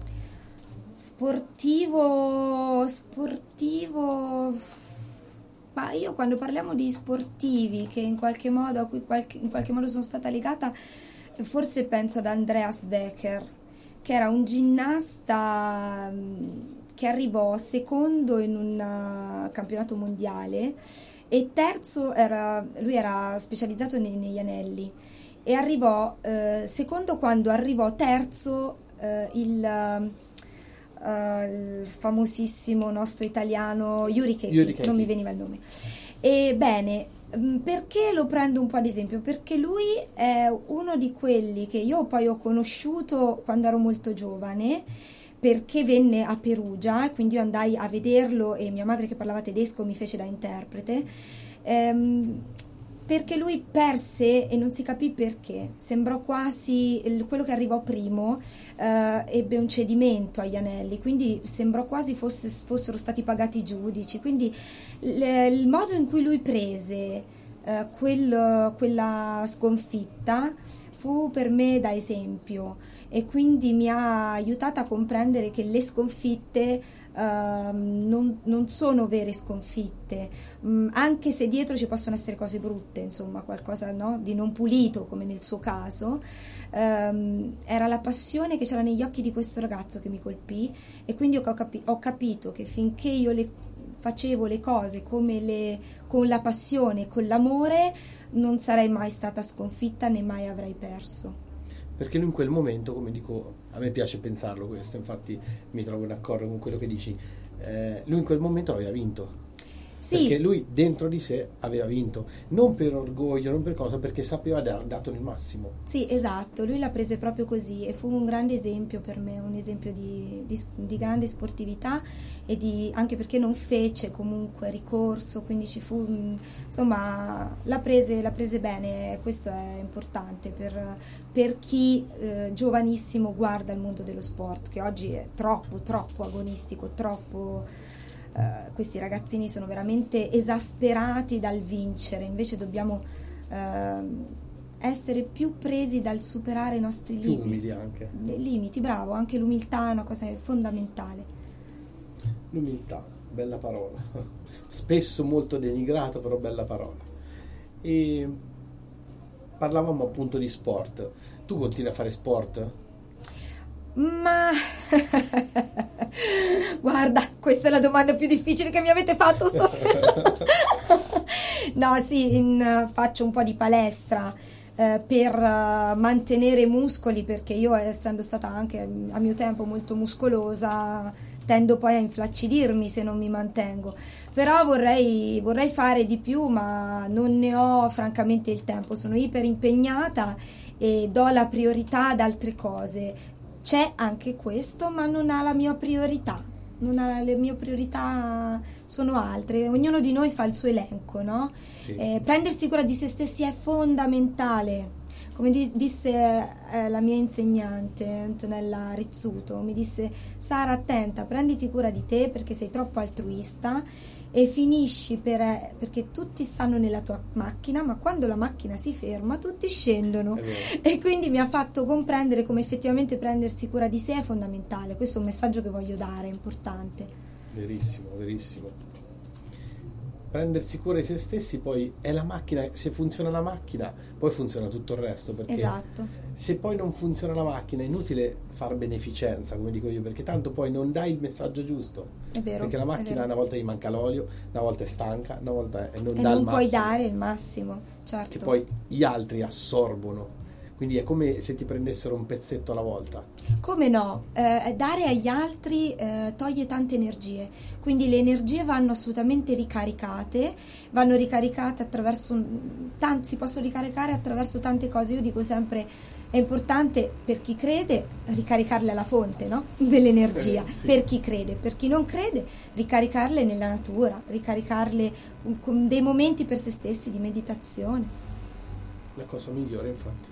Sportivo, sportivo. Ma io, quando parliamo di sportivi che in qualche modo, a cui qualche, in qualche modo sono stata legata, forse penso ad Andreas Becker, che era un ginnasta mh, che arrivò secondo in un uh, campionato mondiale e terzo, era, lui era specializzato nei, negli anelli, e arrivò eh, secondo quando arrivò terzo eh, il... Uh, il famosissimo nostro italiano Yuri Keiki, Yuri Keiki. non mi veniva il nome. Ebbene, mh, perché lo prendo un po' ad esempio? Perché lui è uno di quelli che io poi ho conosciuto quando ero molto giovane, perché venne a Perugia e quindi io andai a vederlo e mia madre, che parlava tedesco, mi fece da interprete. Ehm, perché lui perse e non si capì perché, sembrò quasi il, quello che arrivò primo eh, ebbe un cedimento agli anelli, quindi sembrò quasi fosse, fossero stati pagati i giudici, quindi l, il modo in cui lui prese eh, quel, quella sconfitta fu per me da esempio, e quindi mi ha aiutata a comprendere che le sconfitte uh, non, non sono vere sconfitte, um, anche se dietro ci possono essere cose brutte, insomma qualcosa, no, di non pulito, come nel suo caso. Um, era la passione che c'era negli occhi di questo ragazzo che mi colpì, e quindi ho, capi- ho capito che finché io le facevo le cose come le, con la passione, con l'amore, non sarei mai stata sconfitta né mai avrei perso. Perché lui in quel momento, come dico, a me piace pensarlo questo, infatti mi trovo d'accordo con quello che dici, eh, lui in quel momento aveva vinto. Sì. Perché lui dentro di sé aveva vinto, non per orgoglio, non per cosa, perché sapeva di aver dato il massimo. Sì, esatto, lui l'ha prese proprio così e fu un grande esempio per me, un esempio di, di, di grande sportività e di, anche perché non fece comunque ricorso, quindi ci fu, mh, insomma, l'ha prese, l'ha prese bene, e questo è importante per, per chi eh, giovanissimo guarda il mondo dello sport, che oggi è troppo, troppo agonistico, troppo... Uh, questi ragazzini sono veramente esasperati dal vincere, invece dobbiamo uh, essere più presi dal superare i nostri Più limiti. umili anche. Le- limiti, bravo, anche l'umiltà è una cosa fondamentale. L'umiltà, bella parola. Spesso molto denigrata, però bella parola. E parlavamo appunto di sport. Tu continui a fare sport? Ma guarda, questa è la domanda più difficile che mi avete fatto stasera. No, sì, in- faccio un po' di palestra eh, per eh, mantenere i muscoli, perché io, essendo stata anche a mio tempo molto muscolosa, tendo poi a inflaccidirmi se non mi mantengo. Però vorrei, vorrei fare di più, ma non ne ho francamente il tempo. Sono iper impegnata e do la priorità ad altre cose. C'è anche questo, ma non ha la mia priorità. Non ha, le mie priorità sono altre. Ognuno di noi fa il suo elenco, no? Sì. Eh, prendersi cura di se stessi è fondamentale. Come di- disse eh, la mia insegnante Antonella Rizzuto, mi disse: Sara, attenta, prenditi cura di te perché sei troppo altruista e finisci per, eh, perché tutti stanno nella tua macchina, ma quando la macchina si ferma tutti scendono. È vero. E quindi mi ha fatto comprendere come effettivamente prendersi cura di sé è fondamentale. Questo è un messaggio che voglio dare, è importante. Verissimo, verissimo. Prendersi cura di se stessi, poi è la macchina, se funziona la macchina, poi funziona tutto il resto, perché Esatto. se poi non funziona la macchina è inutile far beneficenza, come dico io, perché tanto poi non dai il messaggio giusto. È vero. Perché la è macchina vero. una volta gli manca l'olio, una volta è stanca, una volta è- non E dà il non massimo, puoi dare il massimo, certo. che poi gli altri assorbono. Quindi è come se ti prendessero un pezzetto alla volta. Come no? Eh, dare agli altri eh, toglie tante energie, quindi le energie vanno assolutamente ricaricate, vanno ricaricate attraverso, un- tan- si possono ricaricare attraverso tante cose. Io dico sempre, è importante per chi crede ricaricarle alla fonte, no? Dell'energia, Eh, sì. per chi crede, per chi non crede ricaricarle nella natura, ricaricarle um, con dei momenti per se stessi di meditazione. La cosa migliore, infatti.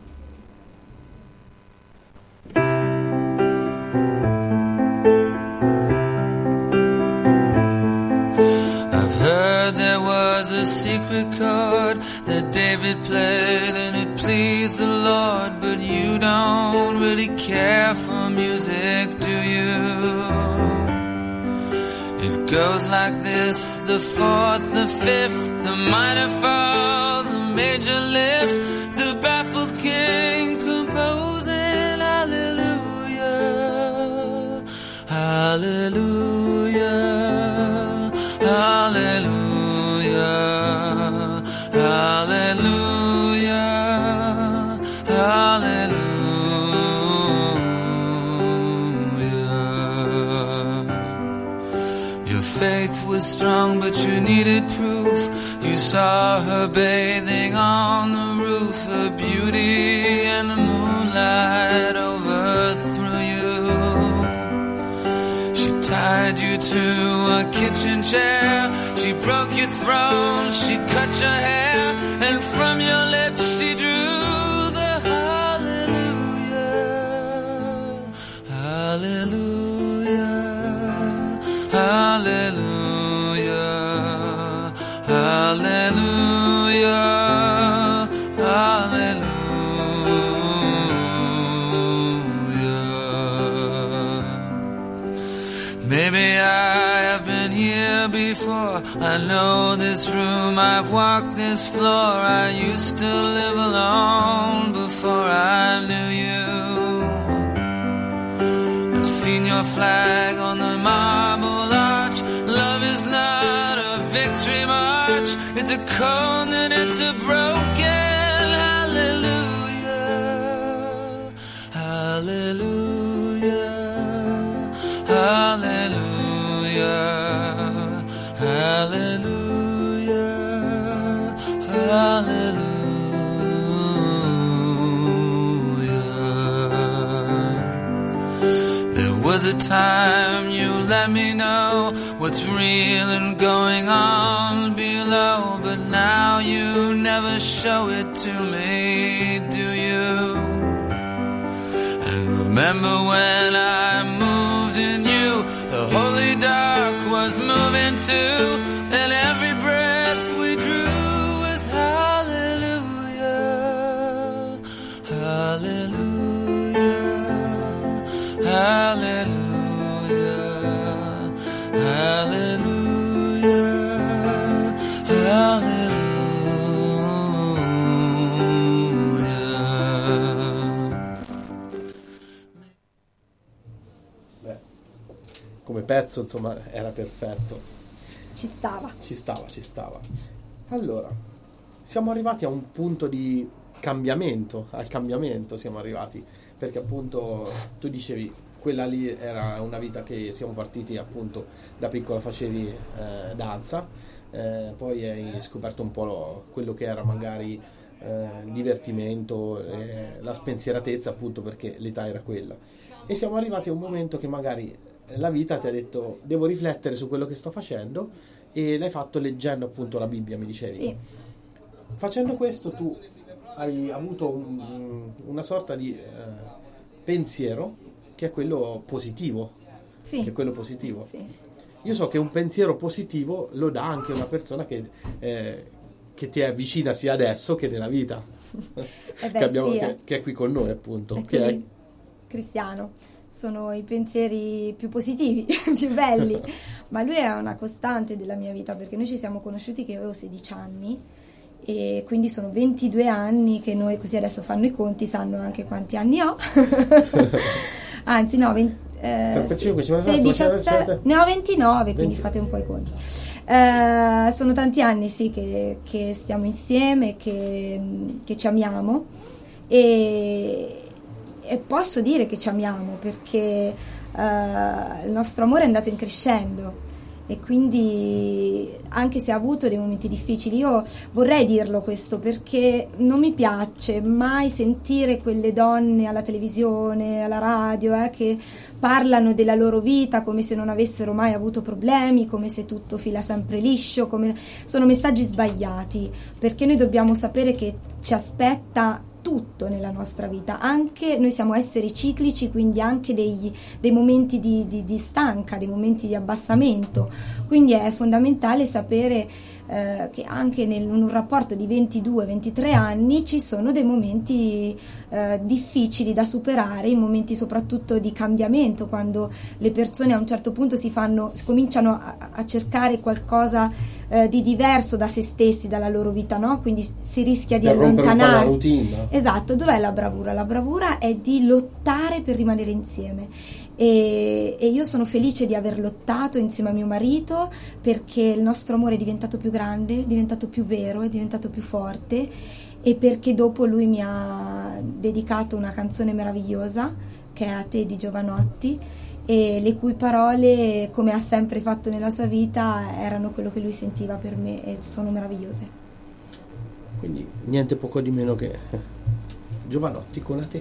I've heard there was a secret chord that David played and it pleased the Lord, but you don't really care for music, do you? It goes like this: the fourth, the fifth, the minor fall, the major lift, the baffled king composing hallelujah, hallelujah, hallelujah, hallelujah, hallelujah. Your faith was strong, but you needed proof. You saw her bathing on the roof, her beauty and the moonlight overthrew you. She tied you to a kitchen chair, she broke your throne, she cut your hair, and from your lips she drew the hallelujah, hallelujah, hallelujah, hallelujah, hallelujah. Maybe I have been here before. I know this room, I've walked this floor. I used to live alone before I knew you. I've seen your flag on the marble arch. Love is not march. It's a cold and it's a broken hallelujah, hallelujah, hallelujah, hallelujah, hallelujah. There was a time you let me know what's real and going on below, but now you never show it to me, do you? And remember when I moved in you, the holy dark was moving too, and every breath we drew was hallelujah, hallelujah, hallelujah. Hallelujah, hallelujah. Beh, come pezzo, insomma, era perfetto. Ci stava. Ci stava, ci stava. Allora, siamo arrivati a un punto di cambiamento, al cambiamento siamo arrivati, perché appunto tu dicevi quella lì era una vita che siamo partiti appunto da piccola, facevi eh, danza, eh, poi hai scoperto un po' lo, quello che era magari eh, il divertimento, eh, la spensieratezza, appunto perché l'età era quella, e siamo arrivati a un momento che magari la vita ti ha detto devo riflettere su quello che sto facendo, e l'hai fatto leggendo appunto la Bibbia, mi dicevi. Sì. Facendo questo tu hai avuto un, una sorta di eh, pensiero che è quello positivo, Sì. che è quello positivo. Sì. Io so che un pensiero positivo lo dà anche una persona che, eh, che ti è vicina sia adesso che nella vita, Eh beh, che, abbiamo, sì, che, eh. che è qui con noi appunto. E Che quindi, è- Cristiano, sono i pensieri più positivi, più belli, ma lui è una costante della mia vita, perché noi ci siamo conosciuti che io avevo sedici anni, e quindi sono ventidue anni che noi, così adesso fanno i conti, sanno anche quanti anni ho. Anzi no, venti, eh, trentacinque, sì, ci aveva sei, fatto, diciassette, ci aveva- ne ho ventinove, quindi venti. fate un po' i conti. Eh, sono tanti anni sì che, che stiamo insieme, che, che ci amiamo, e, e posso dire che ci amiamo perché eh, il nostro amore è andato in crescendo, e quindi anche se ha avuto dei momenti difficili, io vorrei dirlo questo perché non mi piace mai sentire quelle donne alla televisione, alla radio, eh, che parlano della loro vita come se non avessero mai avuto problemi, come se tutto fila sempre liscio, come... sono messaggi sbagliati, perché noi dobbiamo sapere che ci aspetta tutto nella nostra vita, anche noi siamo esseri ciclici, quindi anche dei, dei momenti di, di, di stanca, dei momenti di abbassamento, quindi è fondamentale sapere eh, che anche nel, in un rapporto di ventidue ventitré anni ci sono dei momenti eh, difficili da superare, i momenti soprattutto di cambiamento, quando le persone a un certo punto si fanno, cominciano a, a cercare qualcosa eh, di diverso da se stessi, dalla loro vita, no? Quindi si rischia di Per rompere un po' la allontanarsi. routine. Esatto, dov'è la bravura? La bravura è di lottare per rimanere insieme, e, e io sono felice di aver lottato insieme a mio marito, perché il nostro amore è diventato più grande, è diventato più vero, è diventato più forte, e perché dopo lui mi ha dedicato una canzone meravigliosa che è A te di Giovanotti, e le cui parole, come ha sempre fatto nella sua vita, erano quello che lui sentiva per me e sono meravigliose. Quindi niente poco di meno che Giovanotti con A te.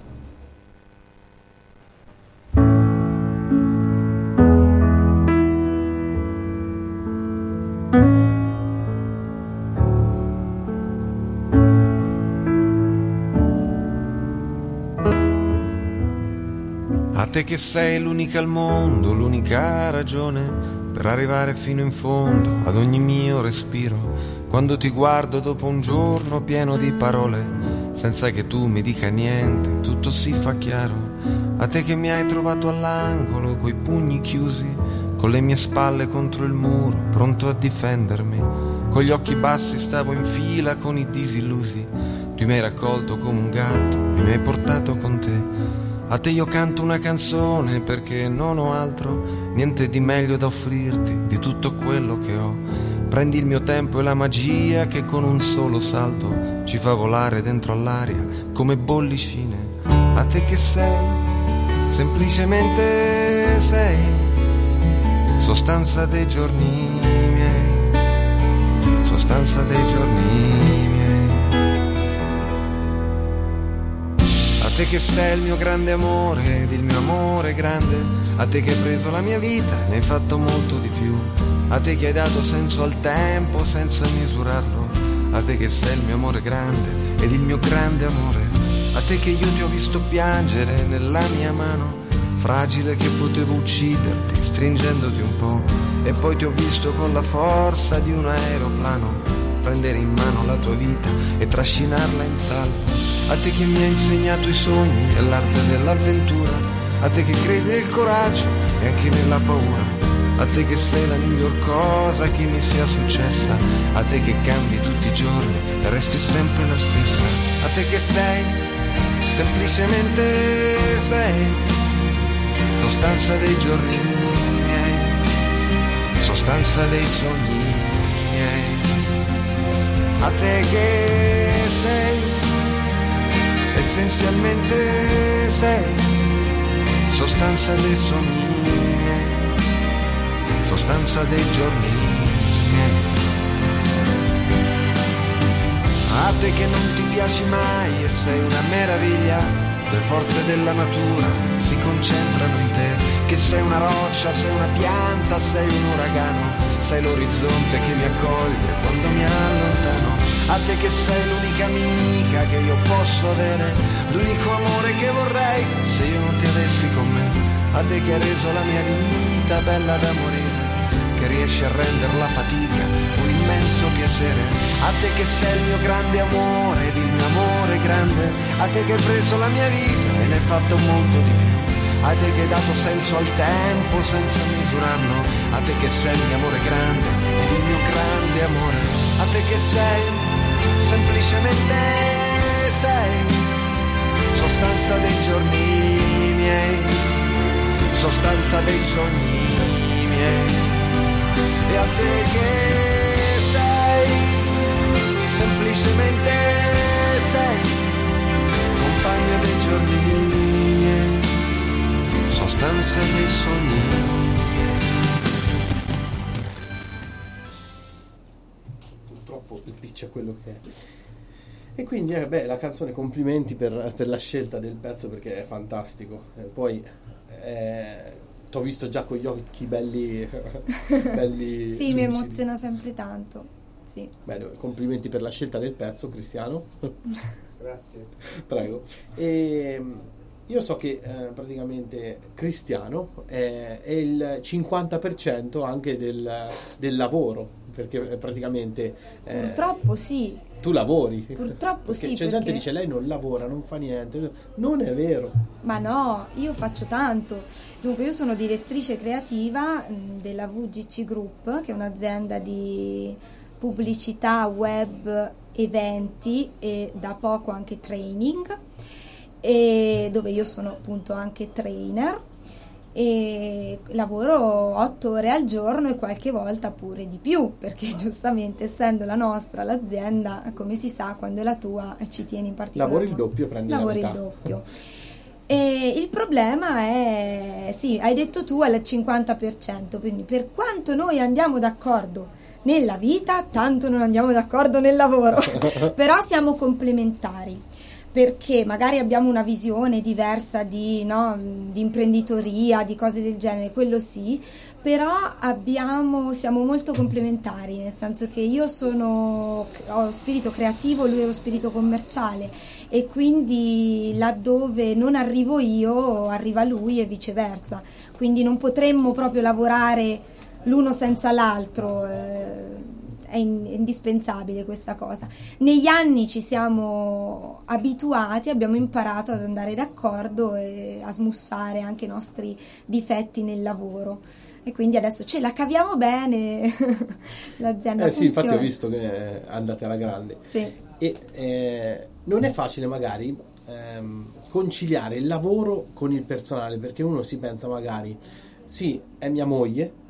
A te che sei l'unica al mondo, l'unica ragione per arrivare fino in fondo ad ogni mio respiro. Quando ti guardo dopo un giorno pieno di parole, senza che tu mi dica niente, tutto si fa chiaro. A te che mi hai trovato all'angolo, coi pugni chiusi, con le mie spalle contro il muro, pronto a difendermi. Con gli occhi bassi stavo in fila con i disillusi. Tu mi hai raccolto come un gatto e mi hai portato con te. A te io canto una canzone perché non ho altro, niente di meglio da offrirti di tutto quello che ho. Prendi il mio tempo e la magia che con un solo salto ci fa volare dentro all'aria come bollicine. A te che sei, semplicemente sei, sostanza dei giorni miei, sostanza dei giorni miei. A te che sei il mio grande amore ed il mio amore grande, a te che hai preso la mia vita e ne hai fatto molto di più, a te che hai dato senso al tempo senza misurarlo, a te che sei il mio amore grande ed il mio grande amore, a te che io ti ho visto piangere nella mia mano, fragile che potevo ucciderti stringendoti un po', e poi ti ho visto con la forza di un aeroplano prendere in mano la tua vita e trascinarla in salvo, a te che mi hai insegnato i sogni e l'arte dell'avventura, a te che credi nel coraggio e anche nella paura, a te che sei la miglior cosa che mi sia successa, a te che cambi tutti i giorni e resti sempre la stessa, a te che sei, semplicemente sei, sostanza dei giorni miei, sostanza dei sogni miei, a te che sei, essenzialmente sei, sostanza dei sogni miei, sostanza dei giorni miei. A te che non ti piaci mai e sei una meraviglia, le forze della natura si concentrano in te, che sei una roccia, sei una pianta, sei un uragano, sei l'orizzonte che mi accoglie quando mi allontano, a te che sei l'unica amica che io posso avere, l'unico amore che vorrei se io non ti avessi con me, a te che hai reso la mia vita bella da morire, che riesci a rendere la fatica un immenso piacere, a te che sei il mio grande amore ed il mio amore grande, a te che hai preso la mia vita e ne hai fatto molto di più, a te che hai dato senso al tempo senza misurarlo, a te che sei il mio amore grande ed il mio grande amore, a te che sei, semplicemente sei, sostanza dei giorni miei, sostanza dei sogni miei, e a te che sei, semplicemente sei, compagno dei giorni miei, sostanza dei sogni miei. Purtroppo il pitch è quello che è. E quindi eh, beh, la canzone, complimenti per, per la scelta del pezzo, perché è fantastico. E poi eh, ti ho visto già con gli occhi belli, belli Sì, mi lucidi. emoziona sempre tanto. Sì. Bene, complimenti per la scelta del pezzo, Cristiano. Grazie. Prego. E io so che eh, praticamente Cristiano è, è il cinquanta per cento anche del, del lavoro, perché praticamente eh, Purtroppo sì. tu lavori. Purtroppo Perché sì, c'è gente perché- che dice lei non lavora, non fa niente. Non è vero. Ma no, io faccio tanto. Dunque, io sono direttrice creativa mh, della V G C Group, che è un'azienda di pubblicità, web, eventi e da poco anche training, e dove io sono appunto anche trainer, e lavoro otto ore al giorno e qualche volta pure di più, perché giustamente essendo la nostra l'azienda, come si sa, quando è la tua ci tieni in particolare. Lavori il doppio, prendi la Lavori metà. il doppio. E il problema è, sì, hai detto tu, al cinquanta per cento, quindi per quanto noi andiamo d'accordo nella vita, tanto non andiamo d'accordo nel lavoro, però siamo complementari, perché magari abbiamo una visione diversa di, no, di imprenditoria, di cose del genere, quello sì, però abbiamo, siamo molto complementari, nel senso che io sono, ho lo spirito creativo, lui ha lo spirito commerciale, e quindi laddove non arrivo io arriva lui e viceversa, quindi non potremmo proprio lavorare l'uno senza l'altro, eh, è in- indispensabile questa cosa. Negli anni ci siamo abituati, abbiamo imparato ad andare d'accordo e a smussare anche i nostri difetti nel lavoro, e quindi adesso ce la caviamo bene. L'azienda Eh sì, infatti funziona. ho visto che andate alla grande. Sì. E eh, non è facile magari ehm, conciliare il lavoro con il personale, perché uno si pensa magari, sì, è mia moglie,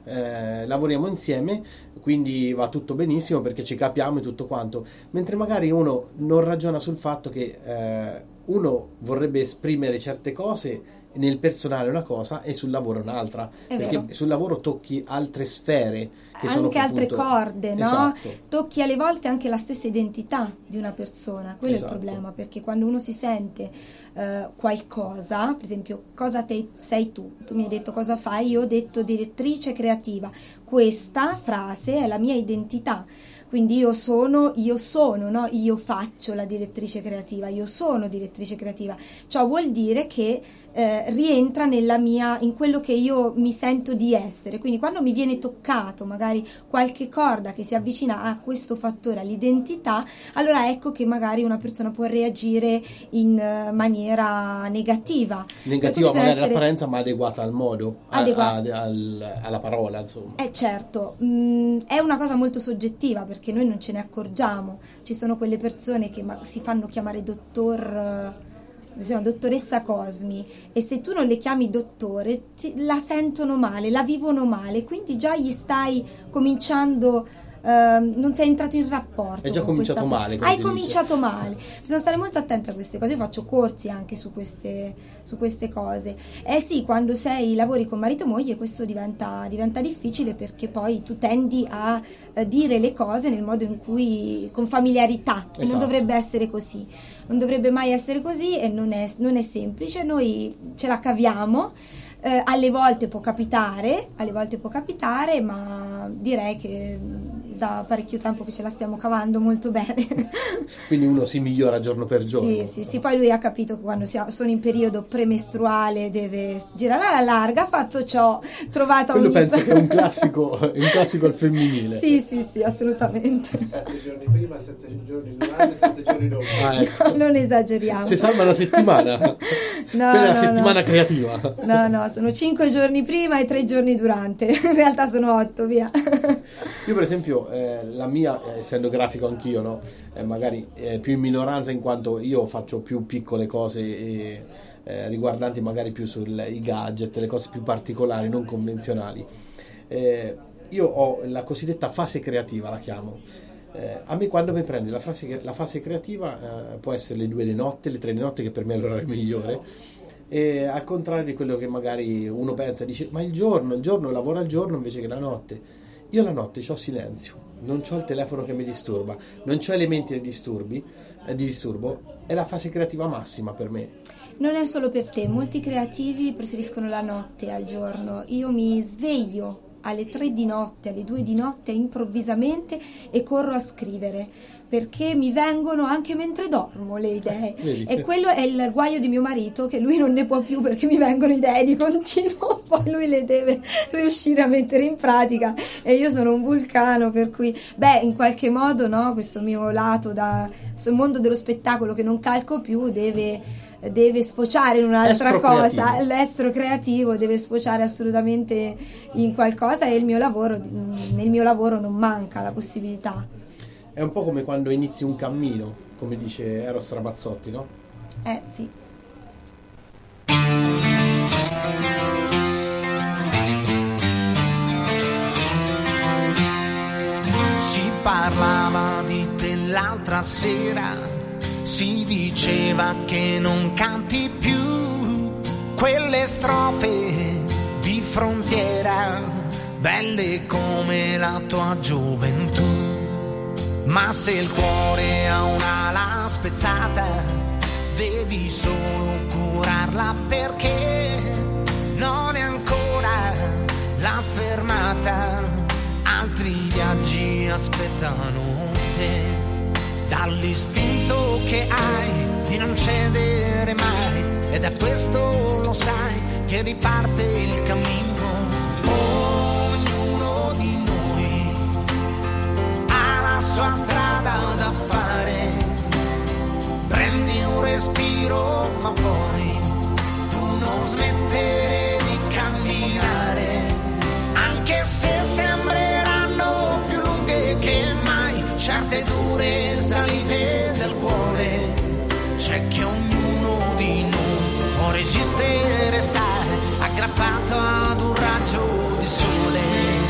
eh, lavoriamo insieme, quindi va tutto benissimo perché ci capiamo e tutto quanto, mentre magari uno non ragiona sul fatto che eh, uno vorrebbe esprimere certe cose nel personale una cosa e sul lavoro un'altra, È perché vero. sul lavoro tocchi altre sfere che sono Anche altre appunto- corde, no? Esatto. Tocchi alle volte anche la stessa identità di una persona, quello Esatto. è il problema, perché quando uno si sente eh, qualcosa, per esempio cosa te sei tu, tu mi hai detto cosa fai, io ho detto direttrice creativa, questa frase è la mia identità, quindi io sono, io sono, no? Io faccio la direttrice creativa, io sono direttrice creativa, ciò vuol dire che eh, rientra nella mia, in quello che io mi sento di essere, quindi quando mi viene toccato magari qualche corda che si avvicina a questo fattore, all'identità, allora ecco che magari una persona può reagire in eh, maniera negativa. Per Negativa cui bisogna magari essere- l'apparenza, ma adeguata al modo, a- Adeguata. a- al- alla parola, insomma. Eh certo, mh, è una cosa molto soggettiva perché noi non ce ne accorgiamo. Ci sono quelle persone che ma- si fanno chiamare dottor, eh, ad esempio, dottoressa Cosmi, e se tu non le chiami dottore ti- la sentono male, la vivono male, quindi già gli stai cominciando, ehm, non sei entrato in rapporto. Hai già con cominciato questa male, persona. come Hai si dice. cominciato male. Bisogna stare molto attenti a queste cose. Io faccio corsi anche su queste, su queste cose. Eh sì, quando sei lavori con marito e moglie questo diventa, diventa difficile perché poi tu tendi a eh, dire le cose nel modo in cui, con familiarità, e non Esatto. dovrebbe essere così. Non dovrebbe mai essere così e non è, non è semplice. Noi ce la caviamo. Eh, alle volte può capitare, alle volte può capitare, ma direi che da parecchio tempo che ce la stiamo cavando molto bene. Quindi uno si migliora giorno per giorno. Sì, sì, sì, poi lui ha capito che quando sia- sono in periodo premestruale deve girare alla larga, fatto ciò, trovato Quello ogni... penso che è un classico, è un classico al femminile. Sì, sì, sì, assolutamente. Sette giorni prima, sette giorni durante, sette giorni dopo. Ah, ecco. Non esageriamo. Si salva una settimana. No, Quella è la no, settimana no. creativa. No, no, sono cinque giorni prima e tre giorni durante. In realtà sono otto, via. Io per esempio, eh, la mia, eh, essendo grafico anch'io, no? Eh, magari eh, più in minoranza in quanto io faccio più piccole cose e, eh, riguardanti magari più sui gadget, le cose più particolari, non convenzionali. Eh, io ho la cosiddetta fase creativa, la chiamo. Eh, a me quando mi prendi la fase, la fase creativa eh, può essere le due di notte, le tre di notte, che per me è l'orario migliore. E al contrario di quello che magari uno pensa, dice ma il giorno, il giorno lavora il giorno invece che la notte. Io la notte ho silenzio, non ho il telefono che mi disturba, non ho elementi di disturbi, eh, di disturbo, è la fase creativa massima per me. Non è solo per te, molti creativi preferiscono la notte al giorno. Io mi sveglio alle tre di notte, alle due di notte improvvisamente e corro a scrivere perché mi vengono anche mentre dormo le idee. Vedi? E quello è il guaio di mio marito, che lui non ne può più perché mi vengono idee di continuo, poi lui le deve riuscire a mettere in pratica e io sono un vulcano, per cui beh, in qualche modo, no, questo mio lato da sul mondo dello spettacolo che non calco più deve deve sfociare in un'altra Estro cosa, creativo. l'estro creativo deve sfociare assolutamente in qualcosa e il mio lavoro, nel mio lavoro non manca la possibilità. È un po' come quando inizi un cammino, come dice Eros Ramazzotti, no? Eh sì. Si parlava di te l'altra sera, si diceva che non canti più quelle strofe di frontiera, belle come la tua gioventù. Ma se il cuore ha un'ala spezzata, devi solo curarla perché non è ancora la fermata. Altri viaggi aspettano te, dall'istinto che hai di non cedere mai, e da questo lo sai che riparte il cammino. Ognuno di noi ha la sua strada da fare, prendi un respiro ma poi tu non smettere di camminare, anche se sembreranno più lunghe che mai certe dure salite del cuore. C'è che ognuno di noi può resistere, sai, aggrappato ad un raggio di sole.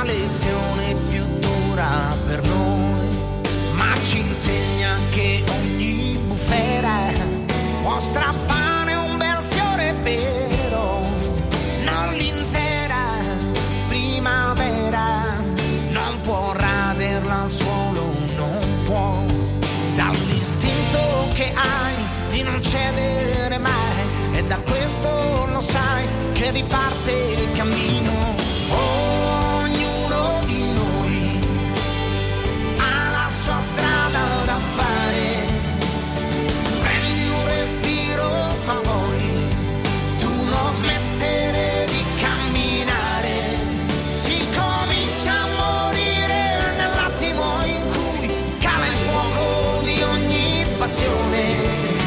lezione più dura per noi, ma ci insegna che ogni bufera può strappare un bel fiore vero, non l'intera primavera, non può raderla al suolo, non può, dall'istinto che hai di non cedere mai, e da questo lo sai che riparte il cammino. Ognuno di noi ha la sua strada da fare, prendi un respiro ma poi tu non smettere di camminare, si comincia a morire nell'attimo in cui cala il fuoco di ogni passione.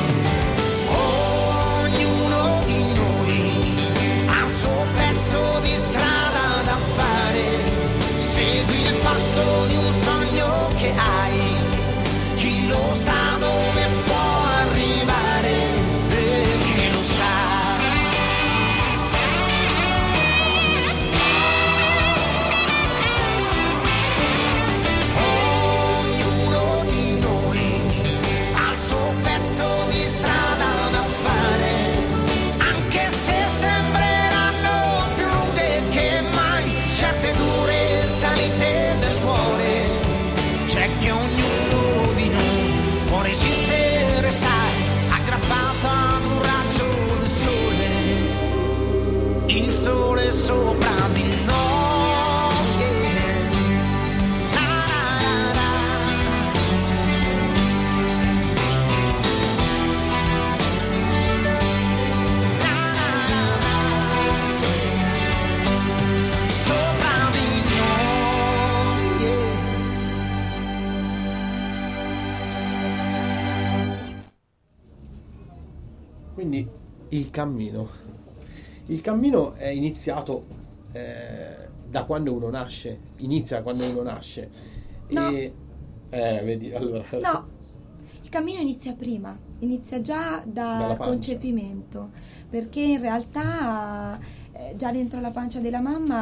Ognuno di noi ha il suo pezzo di strada da fare, segui il passo di un sogno che hai, chi lo sa dove può arrivare e chi lo sa. Ognuno di noi ha il suo pezzo di strada da fare, anche se sembreranno più lunghe che mai certe dure salite del cuore, c'è che ognuno di noi può resistere, sai, aggrappato ad un raggio del sole, il sole sopra di noi, yeah. La, la, la, la. La, la, la, la. Sopra di noi, yeah. Quindi il cammino. Il cammino è iniziato eh, da quando uno nasce, inizia quando uno nasce. No. E eh, vedi, allora. No, il cammino inizia prima, inizia già Dalla dal pancia. concepimento, perché in realtà eh, già dentro la pancia della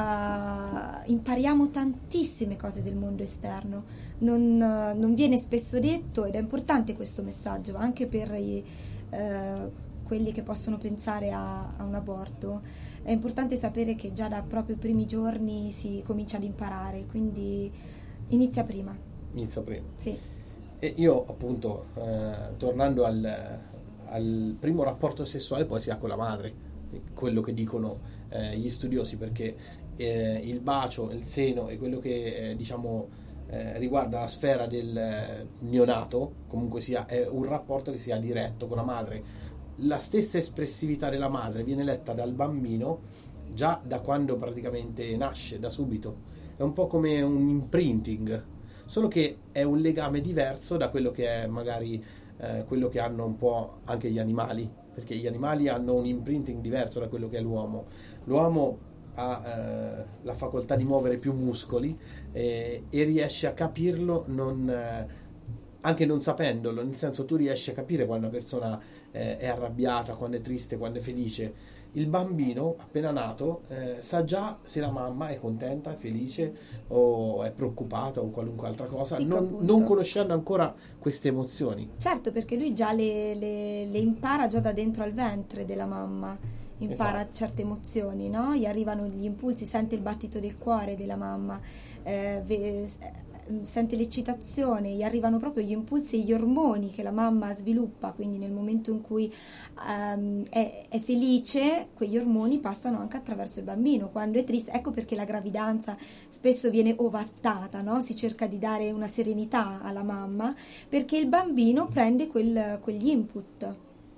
mamma impariamo tantissime cose del mondo esterno, non, non viene spesso detto, ed è importante questo messaggio anche per i, eh, quelli che possono pensare a, a un aborto. È importante sapere che già da proprio i primi giorni si comincia ad imparare, quindi inizia prima. Inizia prima. Sì. E io appunto, eh, tornando al, al primo rapporto sessuale, poi si ha con la madre, quello che dicono eh, gli studiosi, perché eh, il bacio, il seno e quello che eh, diciamo eh, riguarda la sfera del eh, neonato, comunque sia, è un rapporto che sia diretto con la madre. La stessa espressività della madre viene letta dal bambino già da quando praticamente nasce, da subito. È un po' come un imprinting, solo che è un legame diverso da quello che è magari eh, quello che hanno un po' anche gli animali, perché gli animali hanno un imprinting diverso da quello che è l'uomo. L'uomo ha eh, la facoltà di muovere più muscoli eh, e riesce a capirlo non, eh, anche non sapendolo, nel senso, tu riesci a capire quando una persona eh, è arrabbiata, quando è triste, quando è felice. Il bambino appena nato eh, sa già se la mamma è contenta, è felice o è preoccupata o qualunque altra cosa, Sì, non, appunto. non conoscendo ancora queste emozioni. Certo, perché lui già le, le- le impara già da dentro al ventre della mamma, impara Esatto. certe emozioni, no? Gli arrivano gli impulsi, sente il battito del cuore della mamma, eh, ve- eh, sente l'eccitazione, gli arrivano proprio gli impulsi e gli ormoni che la mamma sviluppa, quindi nel momento in cui ehm, è, è felice, quegli ormoni passano anche attraverso il bambino. Quando è triste, ecco perché la gravidanza spesso viene ovattata, no? Si cerca di dare una serenità alla mamma, perché il bambino prende quel- quegli input.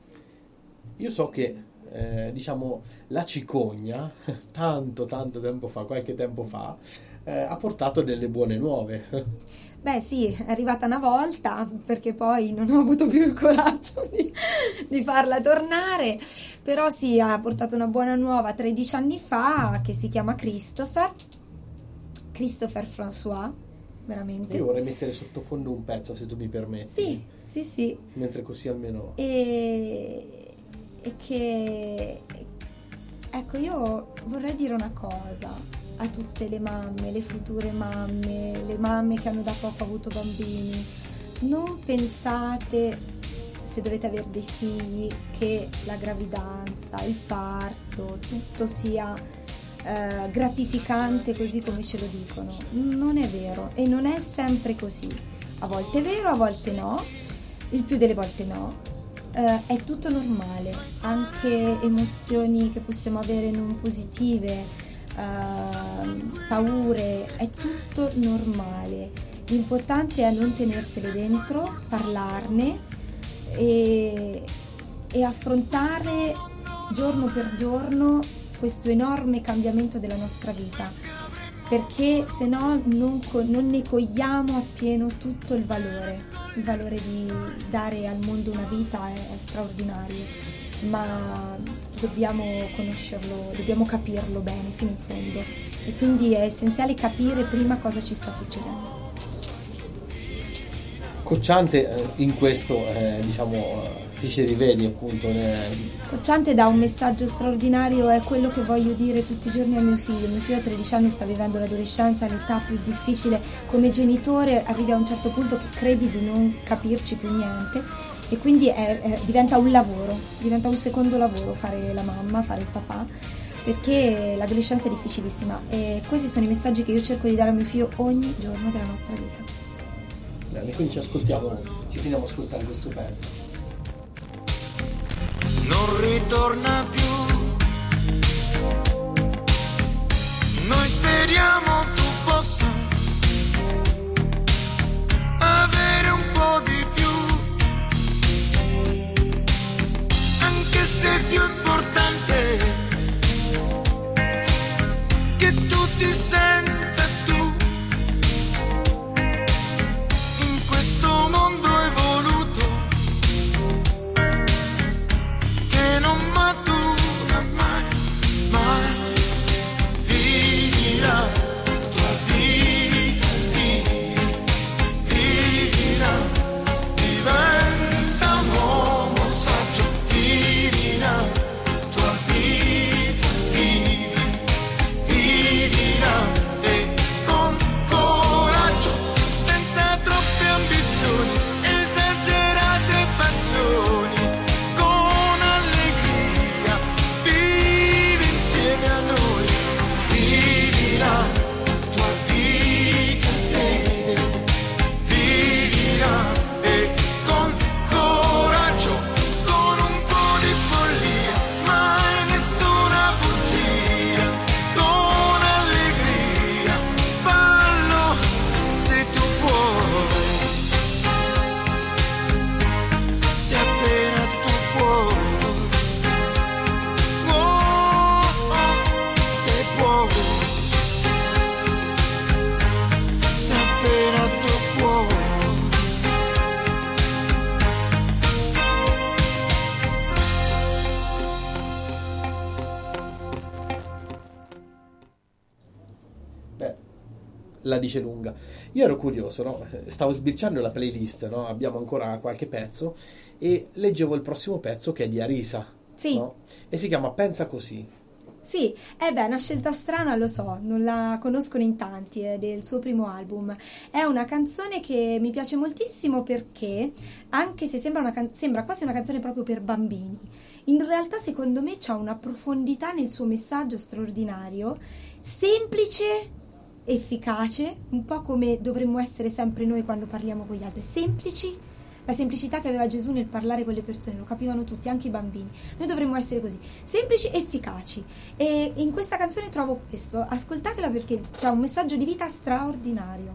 Io so che eh, diciamo la cicogna tanto tanto tempo fa, qualche tempo fa, eh, ha portato delle buone nuove. Beh sì, è arrivata una volta, perché poi non ho avuto più il coraggio di, di farla tornare, però sì, ha portato una buona nuova tredici anni fa, che si chiama Christopher, Christopher François, veramente. Io vorrei mettere sottofondo un pezzo, se tu mi permetti. Sì, sì, sì. Mentre così almeno... E, e che... Ecco, io vorrei dire una cosa. a tutte le mamme, le future mamme, le mamme che hanno da poco avuto bambini: non pensate, se dovete avere dei figli, che la gravidanza, il parto, tutto sia eh, gratificante così come ce lo dicono. Non è vero, e non è sempre così. A volte è vero, a volte no, il più delle volte no. Eh, è tutto normale, anche emozioni che possiamo avere non positive, eh, paure, è tutto normale. L'importante è non tenersele dentro, parlarne e, e affrontare giorno per giorno questo enorme cambiamento della nostra vita, perché se no non, co- non ne cogliamo appieno tutto il valore. Il valore di dare al mondo una vita è, è straordinario, ma dobbiamo conoscerlo, dobbiamo capirlo bene fino in fondo, e quindi è essenziale capire prima cosa ci sta succedendo. Cocciante eh, in questo, eh, diciamo, eh, ti ci rivedi appunto. Ne... Cocciante dà un messaggio straordinario, è quello che voglio dire tutti i giorni a mio figlio. Mio figlio ha tredici anni, sta vivendo l'adolescenza, l'età più difficile. Come genitore arrivi a un certo punto che credi di non capirci più niente, e quindi è, è, diventa un lavoro, diventa un secondo lavoro fare la mamma, fare il papà, perché l'adolescenza è difficilissima, e questi sono i messaggi che io cerco di dare a mio figlio ogni giorno della nostra vita. Bene, quindi ci ascoltiamo, ci finiamo ad ascoltare questo pezzo. Non ritorna più. Noi speriamo tu possa avere un po' di più, anche se è più importante che tu ti senta tu in questo mondo evoluto che non matura mai, mai. Vivi la tua vita, vivi, vivila, diventa un uomo saggio, vivi la tua vita, vivi, vivila, e con coraggio, senza troppe ambizioni, esagerate passioni, con allegria, vivi insieme a noi, vivi la tua vita, te, vivila, e con coraggio, con un po' di follia, mai nessuna bugia, con allegria, fallo se tu puoi, se appena tu puoi, oh, oh, se puoi, se appena tu puoi. Beh, la dice lunga. Io ero curioso, no? Stavo sbirciando la playlist, no? Abbiamo ancora qualche pezzo, e leggevo il prossimo pezzo, che è di Arisa, Sì. no? E si chiama Pensa Così. Sì, eh beh, è una scelta strana, lo so, non la conoscono in tanti, è del suo primo album. È una canzone che mi piace moltissimo perché, anche se sembra, una can- sembra quasi una canzone proprio per bambini, in realtà secondo me c'ha una profondità nel suo messaggio straordinario, semplice, efficace, un po' come dovremmo essere sempre noi quando parliamo con gli altri, semplici. La semplicità che aveva Gesù nel parlare con le persone, lo capivano tutti, anche i bambini. Noi dovremmo essere così, semplici, efficaci. E in questa canzone trovo questo. Ascoltatela perché c'ha un messaggio di vita straordinario.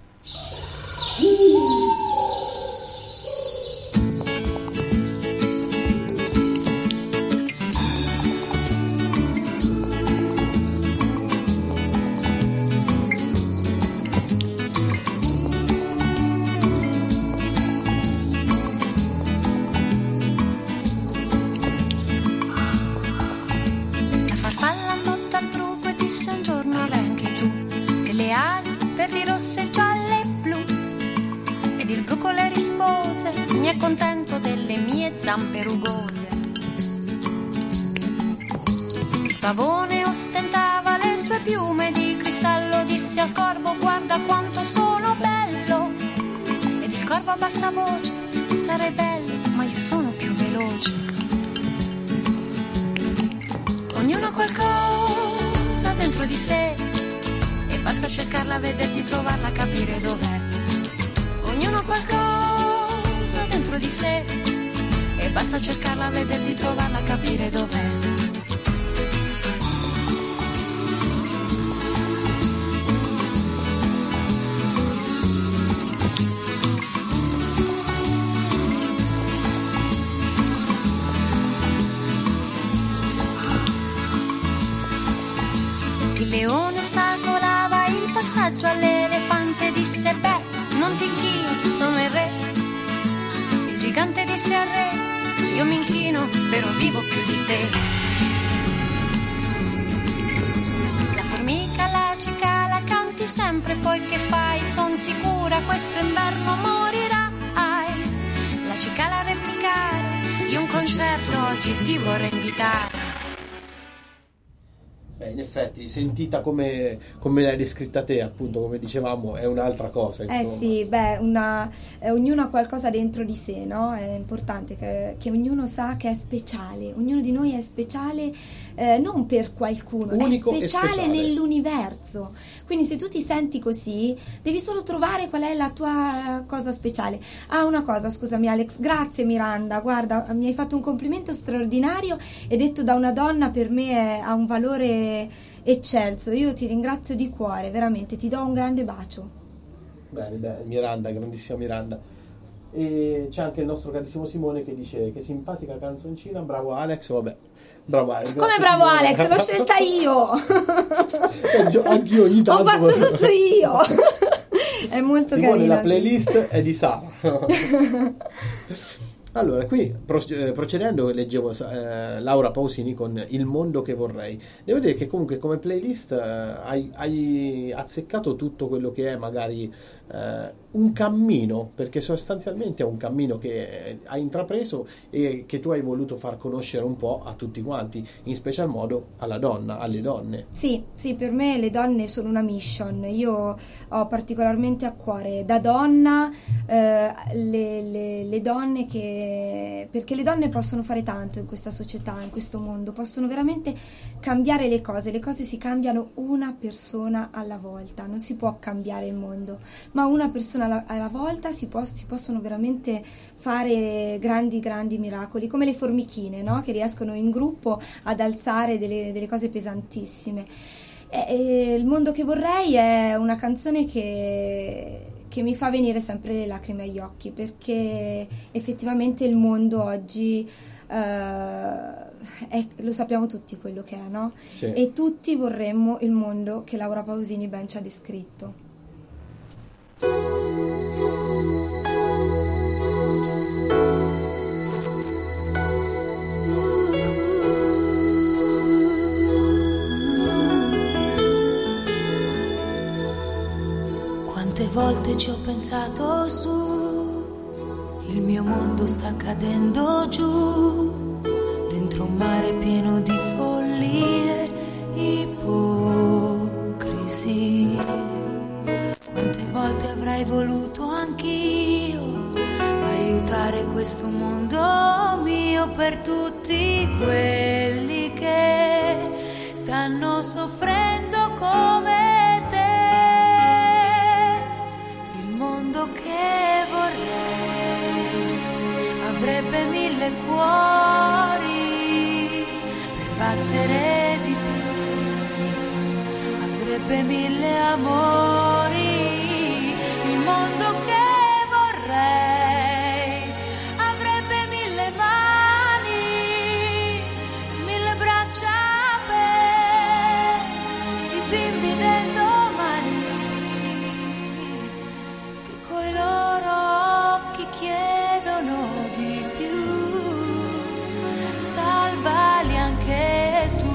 La farfalla andò dal bruco e disse un giorno avrai anche tu delle ali verdi, rosse, gialle e blu. Ed il bruco le rispose: mi accontento delle mie zampe rugose. Il pavone ostentava le sue piume di pipistrello disse al corvo: guarda quanto sono bello. Ed il corvo a bassa voce: sarei bello, ma io sono più veloce. Ognuno ha qualcosa dentro di sé e basta cercarla, vederti, trovarla, capire dov'è. Ognuno ha qualcosa dentro di sé e basta cercarla, vederti, trovarla, capire dov'è. Il leone ostacolava il passaggio all'elefante e disse: beh, non ti inchini, sono il re. Il gigante disse al re: io mi inchino, però vivo più di te. La formica, la cicala, canti sempre, poi che fai? Son sicura questo inverno morirai. La cicala a replicare: io un concerto oggi ti vorrei invitare. Beh, in effetti, sentita come, come l'hai descritta te, appunto, come dicevamo, è un'altra cosa, insomma. Eh sì, beh, una, eh, ognuno ha qualcosa dentro di sé, no? È importante che, che ognuno sa che è speciale, ognuno di noi è speciale, eh, non per qualcuno, Unico è e speciale, speciale nell'universo. Quindi se tu ti senti così, devi solo trovare qual è la tua cosa speciale. Ah, una cosa, scusami Alex, grazie Miranda, guarda, mi hai fatto un complimento straordinario e detto da una donna per me è, ha un valore eccelso. Io ti ringrazio di cuore, veramente, ti do un grande bacio. Bene, bene, Miranda, grandissima Miranda. E c'è anche il nostro carissimo Simone che dice: che simpatica canzoncina, bravo Alex. Vabbè, bravo Alex. Come grazie, bravo Simone. Alex, l'ho scelta io. Eh, anch'io ogni tanto Ho fatto tutto io. È molto Simone, carina. la playlist è di Sara. Allora, qui pro- eh, procedendo, leggevo eh, Laura Pausini con Il mondo che vorrei. Devo dire che comunque come playlist eh, hai, hai azzeccato tutto quello che è magari eh, un cammino, perché sostanzialmente è un cammino che hai intrapreso e che tu hai voluto far conoscere un po' a tutti quanti, in special modo alla donna, alle donne. Sì, sì, per me le donne sono una mission. Io ho particolarmente a cuore da donna eh, le, le, le donne che perché le donne possono fare tanto in questa società, in questo mondo, possono veramente cambiare le cose. Le cose si cambiano una persona alla volta, non si può cambiare il mondo, ma una persona alla, alla volta si, può, si possono veramente fare grandi grandi miracoli, come le formichine, no? Che riescono in gruppo ad alzare delle, delle cose pesantissime. E, e Il mondo che vorrei è una canzone che che mi fa venire sempre le lacrime agli occhi, perché effettivamente il mondo oggi uh, è, lo sappiamo tutti quello che è, no? Sì. E tutti vorremmo il mondo che Laura Pausini ben ci ha descritto. Quante volte ci ho pensato su, il mio mondo sta cadendo giù, dentro un mare pieno di follie, ipocrisie. Quante volte avrei voluto anch'io aiutare questo mondo mio, per tutti quelli che stanno soffrendo come che vorrei, avrebbe mille cuori per battere di più, avrebbe mille amori, il mondo che vorrei, avrebbe mille mani, mille braccia per i bimbi del domani, coi loro occhi chiedono di più, salvali anche tu.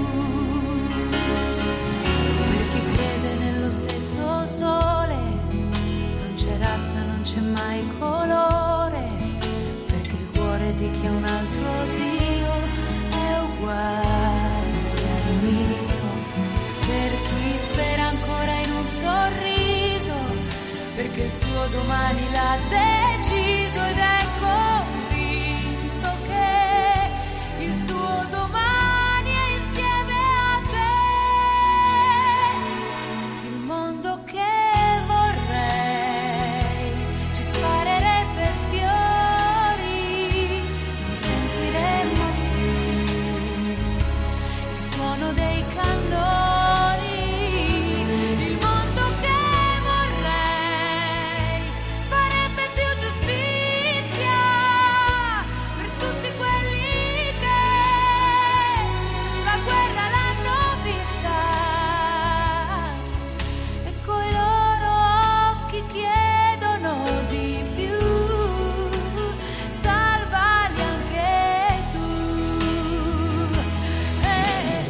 Per chi crede nello stesso sole, non c'è razza, non c'è mai colore, perché il cuore di chi ha un altro Dio è uguale al mio. Per chi spera ancora in un sorriso, perché il suo domani l'ha deciso ed è convinto che il suo domani è insieme a te. Il mondo che vorrei ci sparerebbe fiori, non sentiremmo più il suono dei cannoni. Il mondo che vorrei farebbe più giustizia per tutti quelli che la guerra l'hanno vista e coi loro occhi chiedono di più. Salvali anche tu. E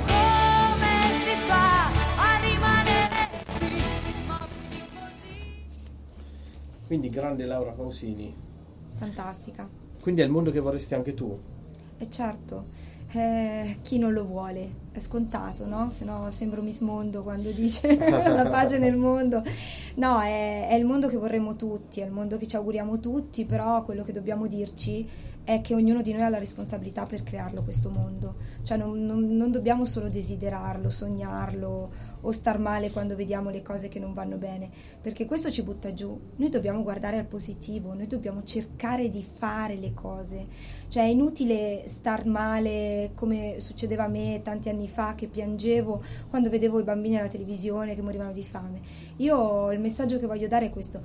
come si fa a rimanere qui immobili così? Quindi grande Laura Pausini. Fantastica. Quindi è il mondo che vorresti anche tu? E certo, eh, chi non lo vuole? È scontato, no? Se no sembro Miss Mondo quando dice la pace nel mondo. No, è, è il mondo che vorremmo tutti, è il mondo che ci auguriamo tutti, però quello che dobbiamo dirci è che ognuno di noi ha la responsabilità per crearlo questo mondo. Cioè non, non, non dobbiamo solo desiderarlo, sognarlo o star male quando vediamo le cose che non vanno bene, perché questo ci butta giù. Noi dobbiamo guardare al positivo, noi dobbiamo cercare di fare le cose. Cioè è inutile star male come succedeva a me tanti anni fa, che piangevo quando vedevo i bambini alla televisione che morivano di fame. Io il messaggio che voglio dare è questo: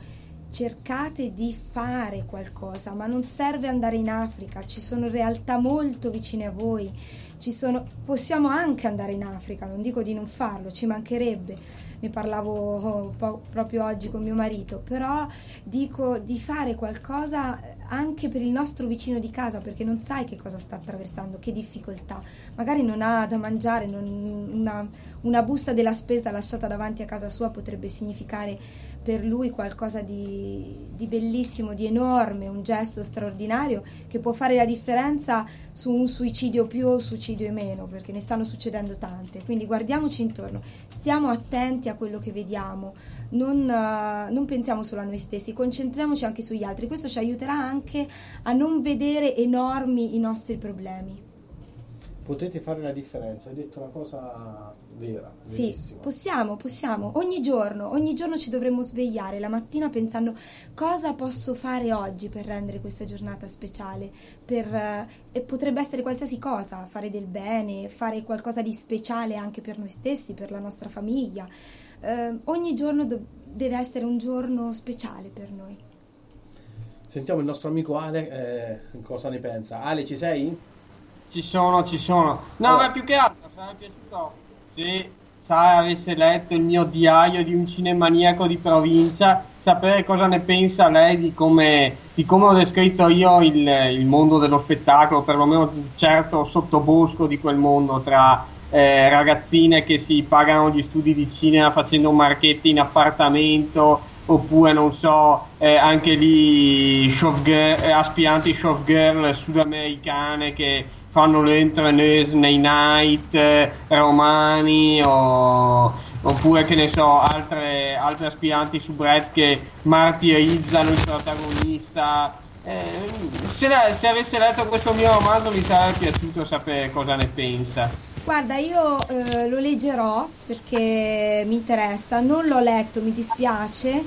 cercate di fare qualcosa, ma non serve andare in Africa, ci sono realtà molto vicine a voi, ci sono, possiamo anche andare in Africa, non dico di non farlo, ci mancherebbe, ne parlavo oh, po- proprio oggi con mio marito, però dico di fare qualcosa anche per il nostro vicino di casa, perché non sai che cosa sta attraversando, che difficoltà, magari non ha da mangiare, non, una, una busta della spesa lasciata davanti a casa sua potrebbe significare per lui qualcosa di, di bellissimo, di enorme, un gesto straordinario che può fare la differenza su un suicidio più o un suicidio meno, perché ne stanno succedendo tante. Quindi guardiamoci intorno, stiamo attenti a quello che vediamo, non, uh, non pensiamo solo a noi stessi, concentriamoci anche sugli altri. Questo ci aiuterà anche a non vedere enormi i nostri problemi. Potete fare la differenza, hai detto una cosa vera, Sì, verissima. possiamo, possiamo, ogni giorno, ogni giorno ci dovremmo svegliare la mattina pensando cosa posso fare oggi per rendere questa giornata speciale, per, eh, e potrebbe essere qualsiasi cosa, fare del bene, fare qualcosa di speciale anche per noi stessi, per la nostra famiglia. Eh, ogni giorno do- deve essere un giorno speciale per noi. Sentiamo il nostro amico Ale eh, cosa ne pensa. Ale, ci sei? Ci sono, ci sono. No, Allora. ma più che altro sarebbe piaciuto se Sara avesse letto il mio diario di un cinemaniaco di provincia, sapere cosa ne pensa lei di come, di come ho descritto io il, il mondo dello spettacolo, perlomeno un certo sottobosco di quel mondo, tra eh, ragazzine che si pagano gli studi di cinema facendo marchette in appartamento, oppure non so, eh, anche lì showgirl, eh, aspiranti showgirl sudamericane che fanno le entreneuse nei night eh, romani, o, oppure che ne so, altre, altre aspiranti soubrette che martirizzano il protagonista. Eh, se, la, se avesse letto questo mio romanzo mi sarebbe piaciuto sapere cosa ne pensa. Guarda, io eh, lo leggerò perché mi interessa, non l'ho letto, mi dispiace,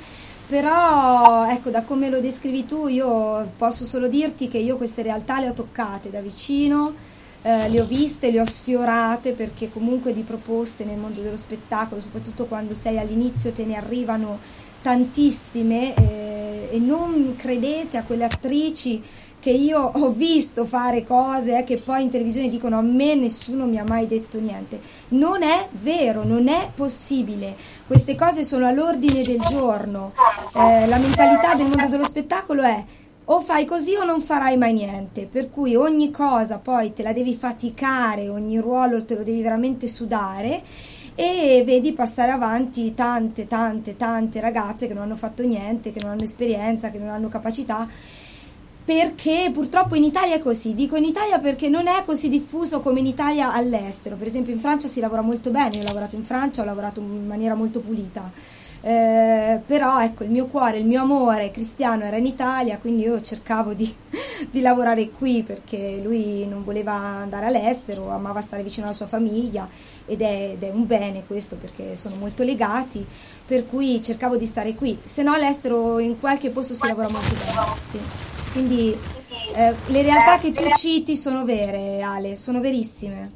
però ecco, da come lo descrivi tu io posso solo dirti che io queste realtà le ho toccate da vicino, eh, le ho viste, le ho sfiorate, perché comunque di proposte nel mondo dello spettacolo, soprattutto quando sei all'inizio, te ne arrivano tantissime, eh, e non credete a quelle attrici che io ho visto fare cose eh, che poi in televisione dicono a me nessuno mi ha mai detto niente. Non è vero, non è possibile. Queste cose sono all'ordine del giorno. Eh, la mentalità del mondo dello spettacolo è o fai così o non farai mai niente, per cui ogni cosa poi te la devi faticare, ogni ruolo te lo devi veramente sudare, e vedi passare avanti tante, tante, tante ragazze che non hanno fatto niente, che non hanno esperienza, che non hanno capacità. perché purtroppo in Italia è così. Dico in Italia perché non è così diffuso come in Italia all'estero. Per esempio in Francia si lavora molto bene, io ho lavorato in Francia, ho lavorato in maniera molto pulita. Eh, però ecco, il mio cuore, il mio amore cristiano era in Italia, quindi io cercavo di, di lavorare qui, perché lui non voleva andare all'estero, amava stare vicino alla sua famiglia, ed è, ed è un bene questo, perché sono molto legati, per cui cercavo di stare qui, se no all'estero in qualche posto si lavora molto bene, sì. Quindi eh, le realtà che tu citi sono vere, Ale, sono verissime.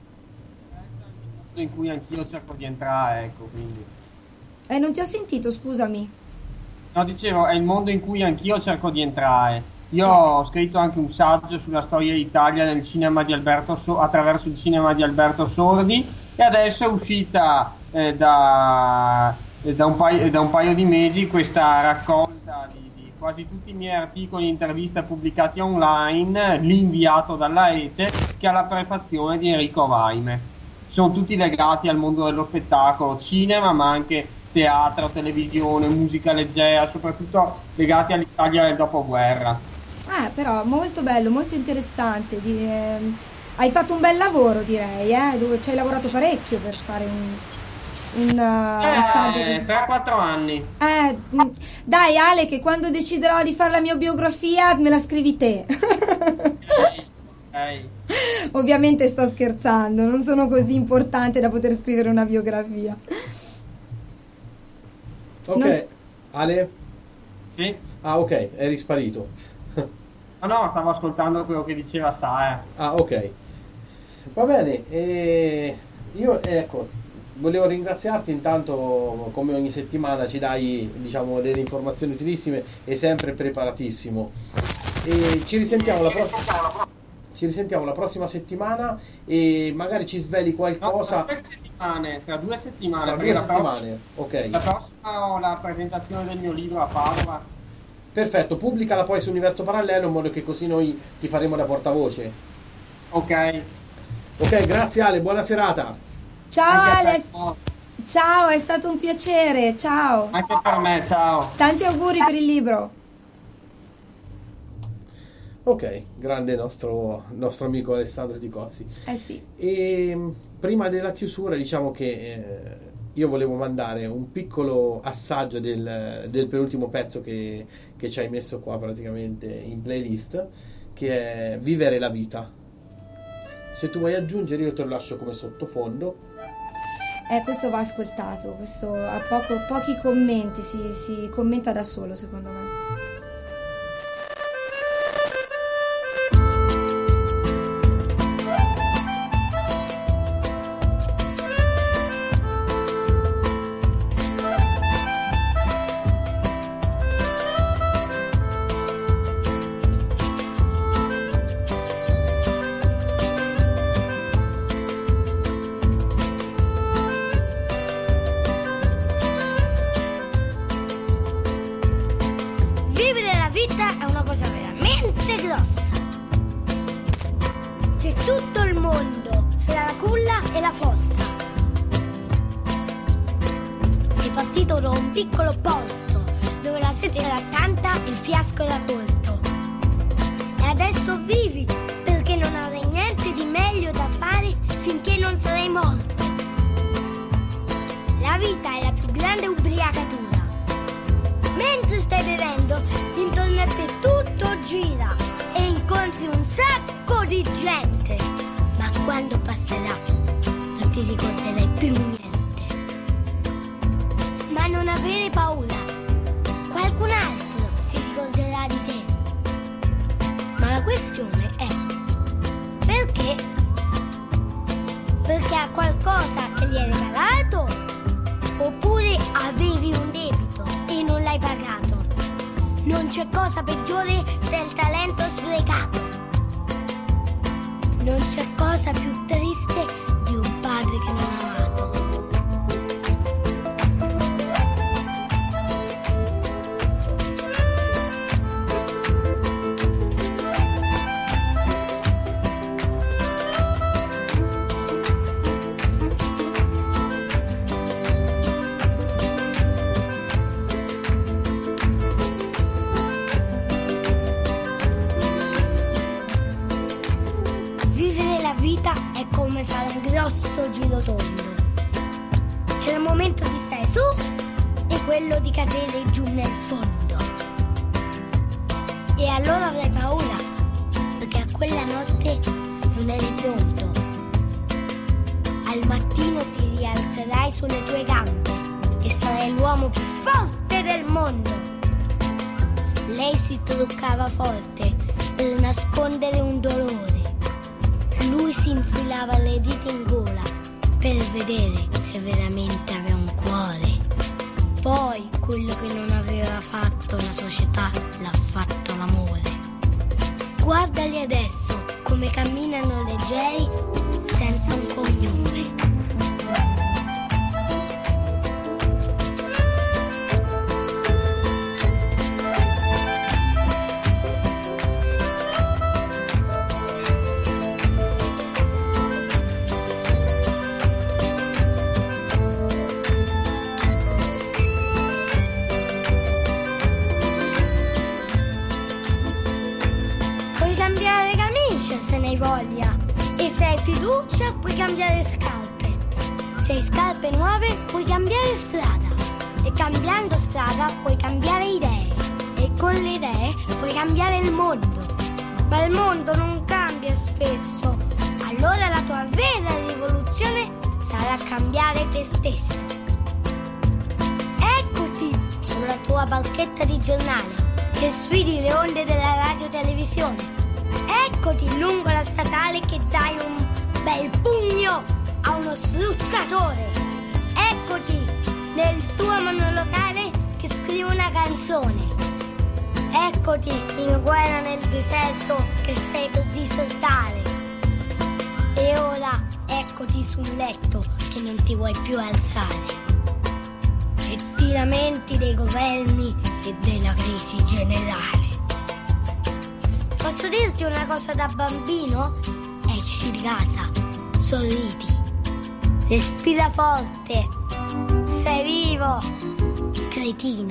In cui anch'io cerco di entrare, ecco, quindi. Eh, non ti ho sentito, scusami. No, dicevo, è il mondo in cui anch'io cerco di entrare. Io ho scritto anche un saggio sulla storia d'Italia nel cinema di Alberto So- attraverso il cinema di Alberto Sordi, e adesso è uscita eh, da, eh, da, un paio, da un paio di mesi questa raccolta di, di quasi tutti i miei articoli e interviste pubblicati online, l'inviato dalla rete, che ha la prefazione di Enrico Vaime. Sono tutti legati al mondo dello spettacolo, cinema, ma anche teatro, televisione, musica leggera, soprattutto legati all'Italia del dopoguerra. Ah, però molto bello, molto interessante. Di, ehm, hai fatto un bel lavoro, direi, eh? Dove ci hai lavorato parecchio per fare un, un uh, Eh, saggio così. tre quattro anni. Eh, mh, dai Ale, che quando deciderò di fare la mia biografia me la scrivi te. Ehi. Ovviamente sto scherzando, non sono così importante da poter scrivere una biografia. Ok, Non- Ale? Sì? Ah, ok, eri sparito. No, no, stavo ascoltando quello che diceva Sara. Ah, ok. Va bene, e io ecco, volevo ringraziarti intanto, come ogni settimana ci dai, diciamo, delle informazioni utilissime e sempre preparatissimo. E ci risentiamo la prossima ci risentiamo la prossima settimana e magari ci sveli No, qualcosa. tra due settimane, tra due settimane, Tra perché due la prossima- settimane, ok. La prossima ho la presentazione del mio libro a Padova. Perfetto, pubblicala poi su Universo Parallelo in modo che così noi ti faremo da portavoce. Ok. Ok, grazie Ale, buona serata. Ciao Anche a te, Ale, ciao. ciao, è stato un piacere, ciao. Anche per me, ciao. Tanti auguri per il libro. Ok, grande nostro, nostro amico Alessandro Ticozzi. Eh sì. E mh, prima della chiusura diciamo che eh, io volevo mandare un piccolo assaggio del, del penultimo pezzo che, che ci hai messo qua praticamente in playlist, che è Vivere la vita. Se tu vuoi aggiungere io te lo lascio come sottofondo. Eh, questo va ascoltato, questo ha poco- pochi commenti, si, si commenta da solo secondo me. Vivere la vita è una cosa veramente grossa. C'è tutto il mondo fra la culla e la fossa. Sei partito da un piccolo porto dove la sete era tanta e il fiasco era corto. E adesso vivi perché non avrai niente di meglio da fare finché non sarai morto. La vita è la più grande ubriacatura. Mentre stai bevendo, intorno a te tutto gira e incontri un sacco di gente. Ma quando passerà, non ti ricorderai più niente. Ma non avere paura, qualcun altro si ricorderà di te. Ma la questione è, perché? Perché ha qualcosa che gli hai regalato? Oppure avevi un debito e non l'hai pagato? Non c'è cosa peggiore del talento sprecato. Non c'è cosa più triste di un padre che non ha amato. stesso giro tondo. C'è il momento di stare su e quello di cadere giù nel fondo. E allora avrai paura, perché a quella notte non eri pronto. Al mattino ti rialzerai sulle tue gambe e sarai l'uomo più forte del mondo. Lei si truccava forte per nascondere un dolore. Lui si infilava le dita in gola per vedere se veramente aveva un cuore. Poi quello che non aveva fatto la società l'ha fatto l'amore. Guardali adesso come camminano leggeri senza un cognome. Se ne hai voglia, e se hai fiducia puoi cambiare scarpe, se hai scarpe nuove puoi cambiare strada, e cambiando strada puoi cambiare idee, e con le idee puoi cambiare il mondo. Ma il mondo non cambia spesso, allora la tua vera rivoluzione sarà cambiare te stesso. Eccoti sulla tua barchetta di giornale che sfidi le onde della radio-televisione. Eccoti lungo la statale che dai un bel pugno a uno sfruttatore. Eccoti nel tuo monolocale che scrivi una canzone. Eccoti in guerra nel deserto che stai per disertare. E ora eccoti sul letto che non ti vuoi più alzare. E ti lamenti dei governi e della crisi generale. Posso dirti una cosa da bambino? Esci di casa, sorridi, respira forte, sei vivo, cretino.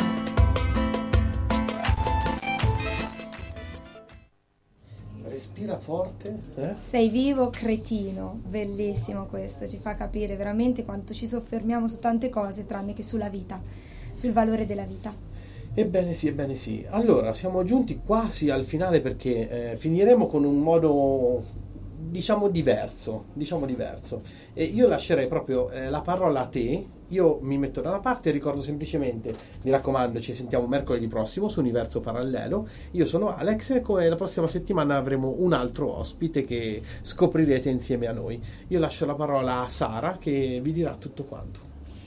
Respira forte, eh? Sei vivo, cretino. Bellissimo questo, ci fa capire veramente quanto ci soffermiamo su tante cose tranne che sulla vita, sul valore della vita. Ebbene sì, ebbene sì. Allora, siamo giunti quasi al finale perché eh, finiremo con un modo, diciamo, diverso. Diciamo diverso. E io lascerei proprio eh, la parola a te. Io mi metto da una parte e ricordo semplicemente, mi raccomando, ci sentiamo mercoledì prossimo su Universo Parallelo. Io sono Alex e la prossima settimana avremo un altro ospite che scoprirete insieme a noi. Io lascio la parola a Sara che vi dirà tutto quanto.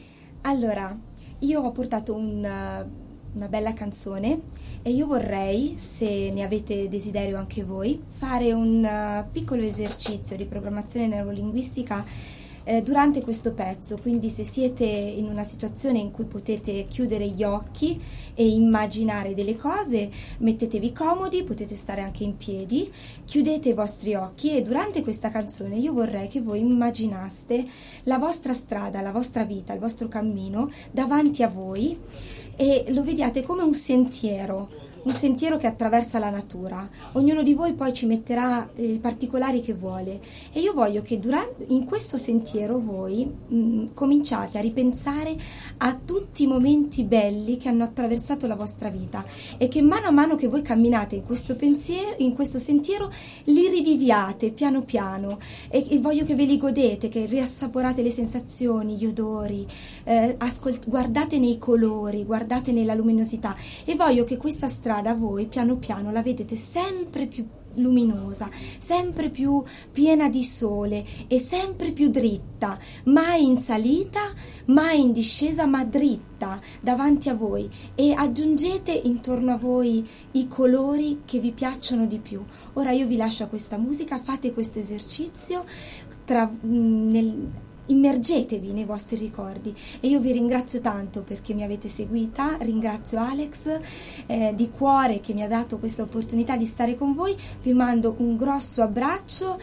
Allora, io ho portato un... una bella canzone e io vorrei, se ne avete desiderio anche voi, fare un uh, piccolo esercizio di programmazione neurolinguistica eh, durante questo pezzo. Quindi se siete in una situazione in cui potete chiudere gli occhi e immaginare delle cose, mettetevi comodi, potete stare anche in piedi, chiudete i vostri occhi e durante questa canzone io vorrei che voi immaginaste la vostra strada, la vostra vita, il vostro cammino davanti a voi e lo vediate come un sentiero, un sentiero che attraversa la natura. Ognuno di voi poi ci metterà i particolari che vuole e io voglio che durante, in questo sentiero voi mh, cominciate a ripensare a tutti i momenti belli che hanno attraversato la vostra vita e che mano a mano che voi camminate in questo pensiero, in questo sentiero, li riviviate piano piano e, e voglio che ve li godete, che riassaporate le sensazioni, gli odori, eh, ascolt- guardate nei colori, guardate nella luminosità e voglio che questa strada voi piano piano la vedete sempre più luminosa, sempre più piena di sole e sempre più dritta, mai in salita, mai in discesa, ma dritta davanti a voi e aggiungete intorno a voi i colori che vi piacciono di più. Ora io vi lascio a questa musica, fate questo esercizio tra, nel immergetevi nei vostri ricordi e io vi ringrazio tanto perché mi avete seguita, ringrazio Alex eh, di cuore che mi ha dato questa opportunità di stare con voi, vi mando un grosso abbraccio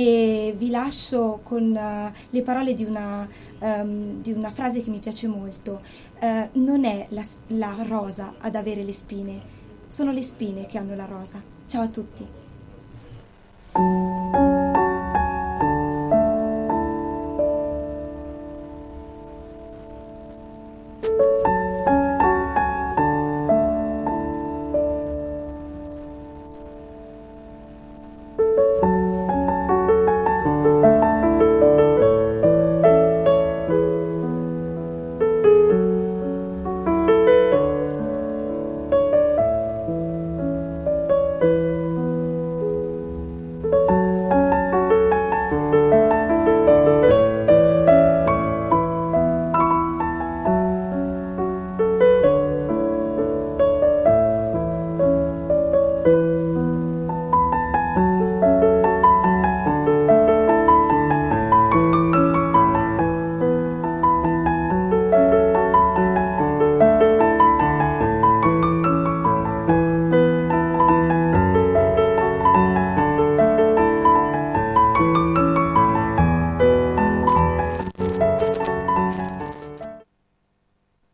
e vi lascio con uh, le parole di una, um, di una frase che mi piace molto, uh, non è la, la rosa ad avere le spine, sono le spine che hanno la rosa. Ciao a tutti.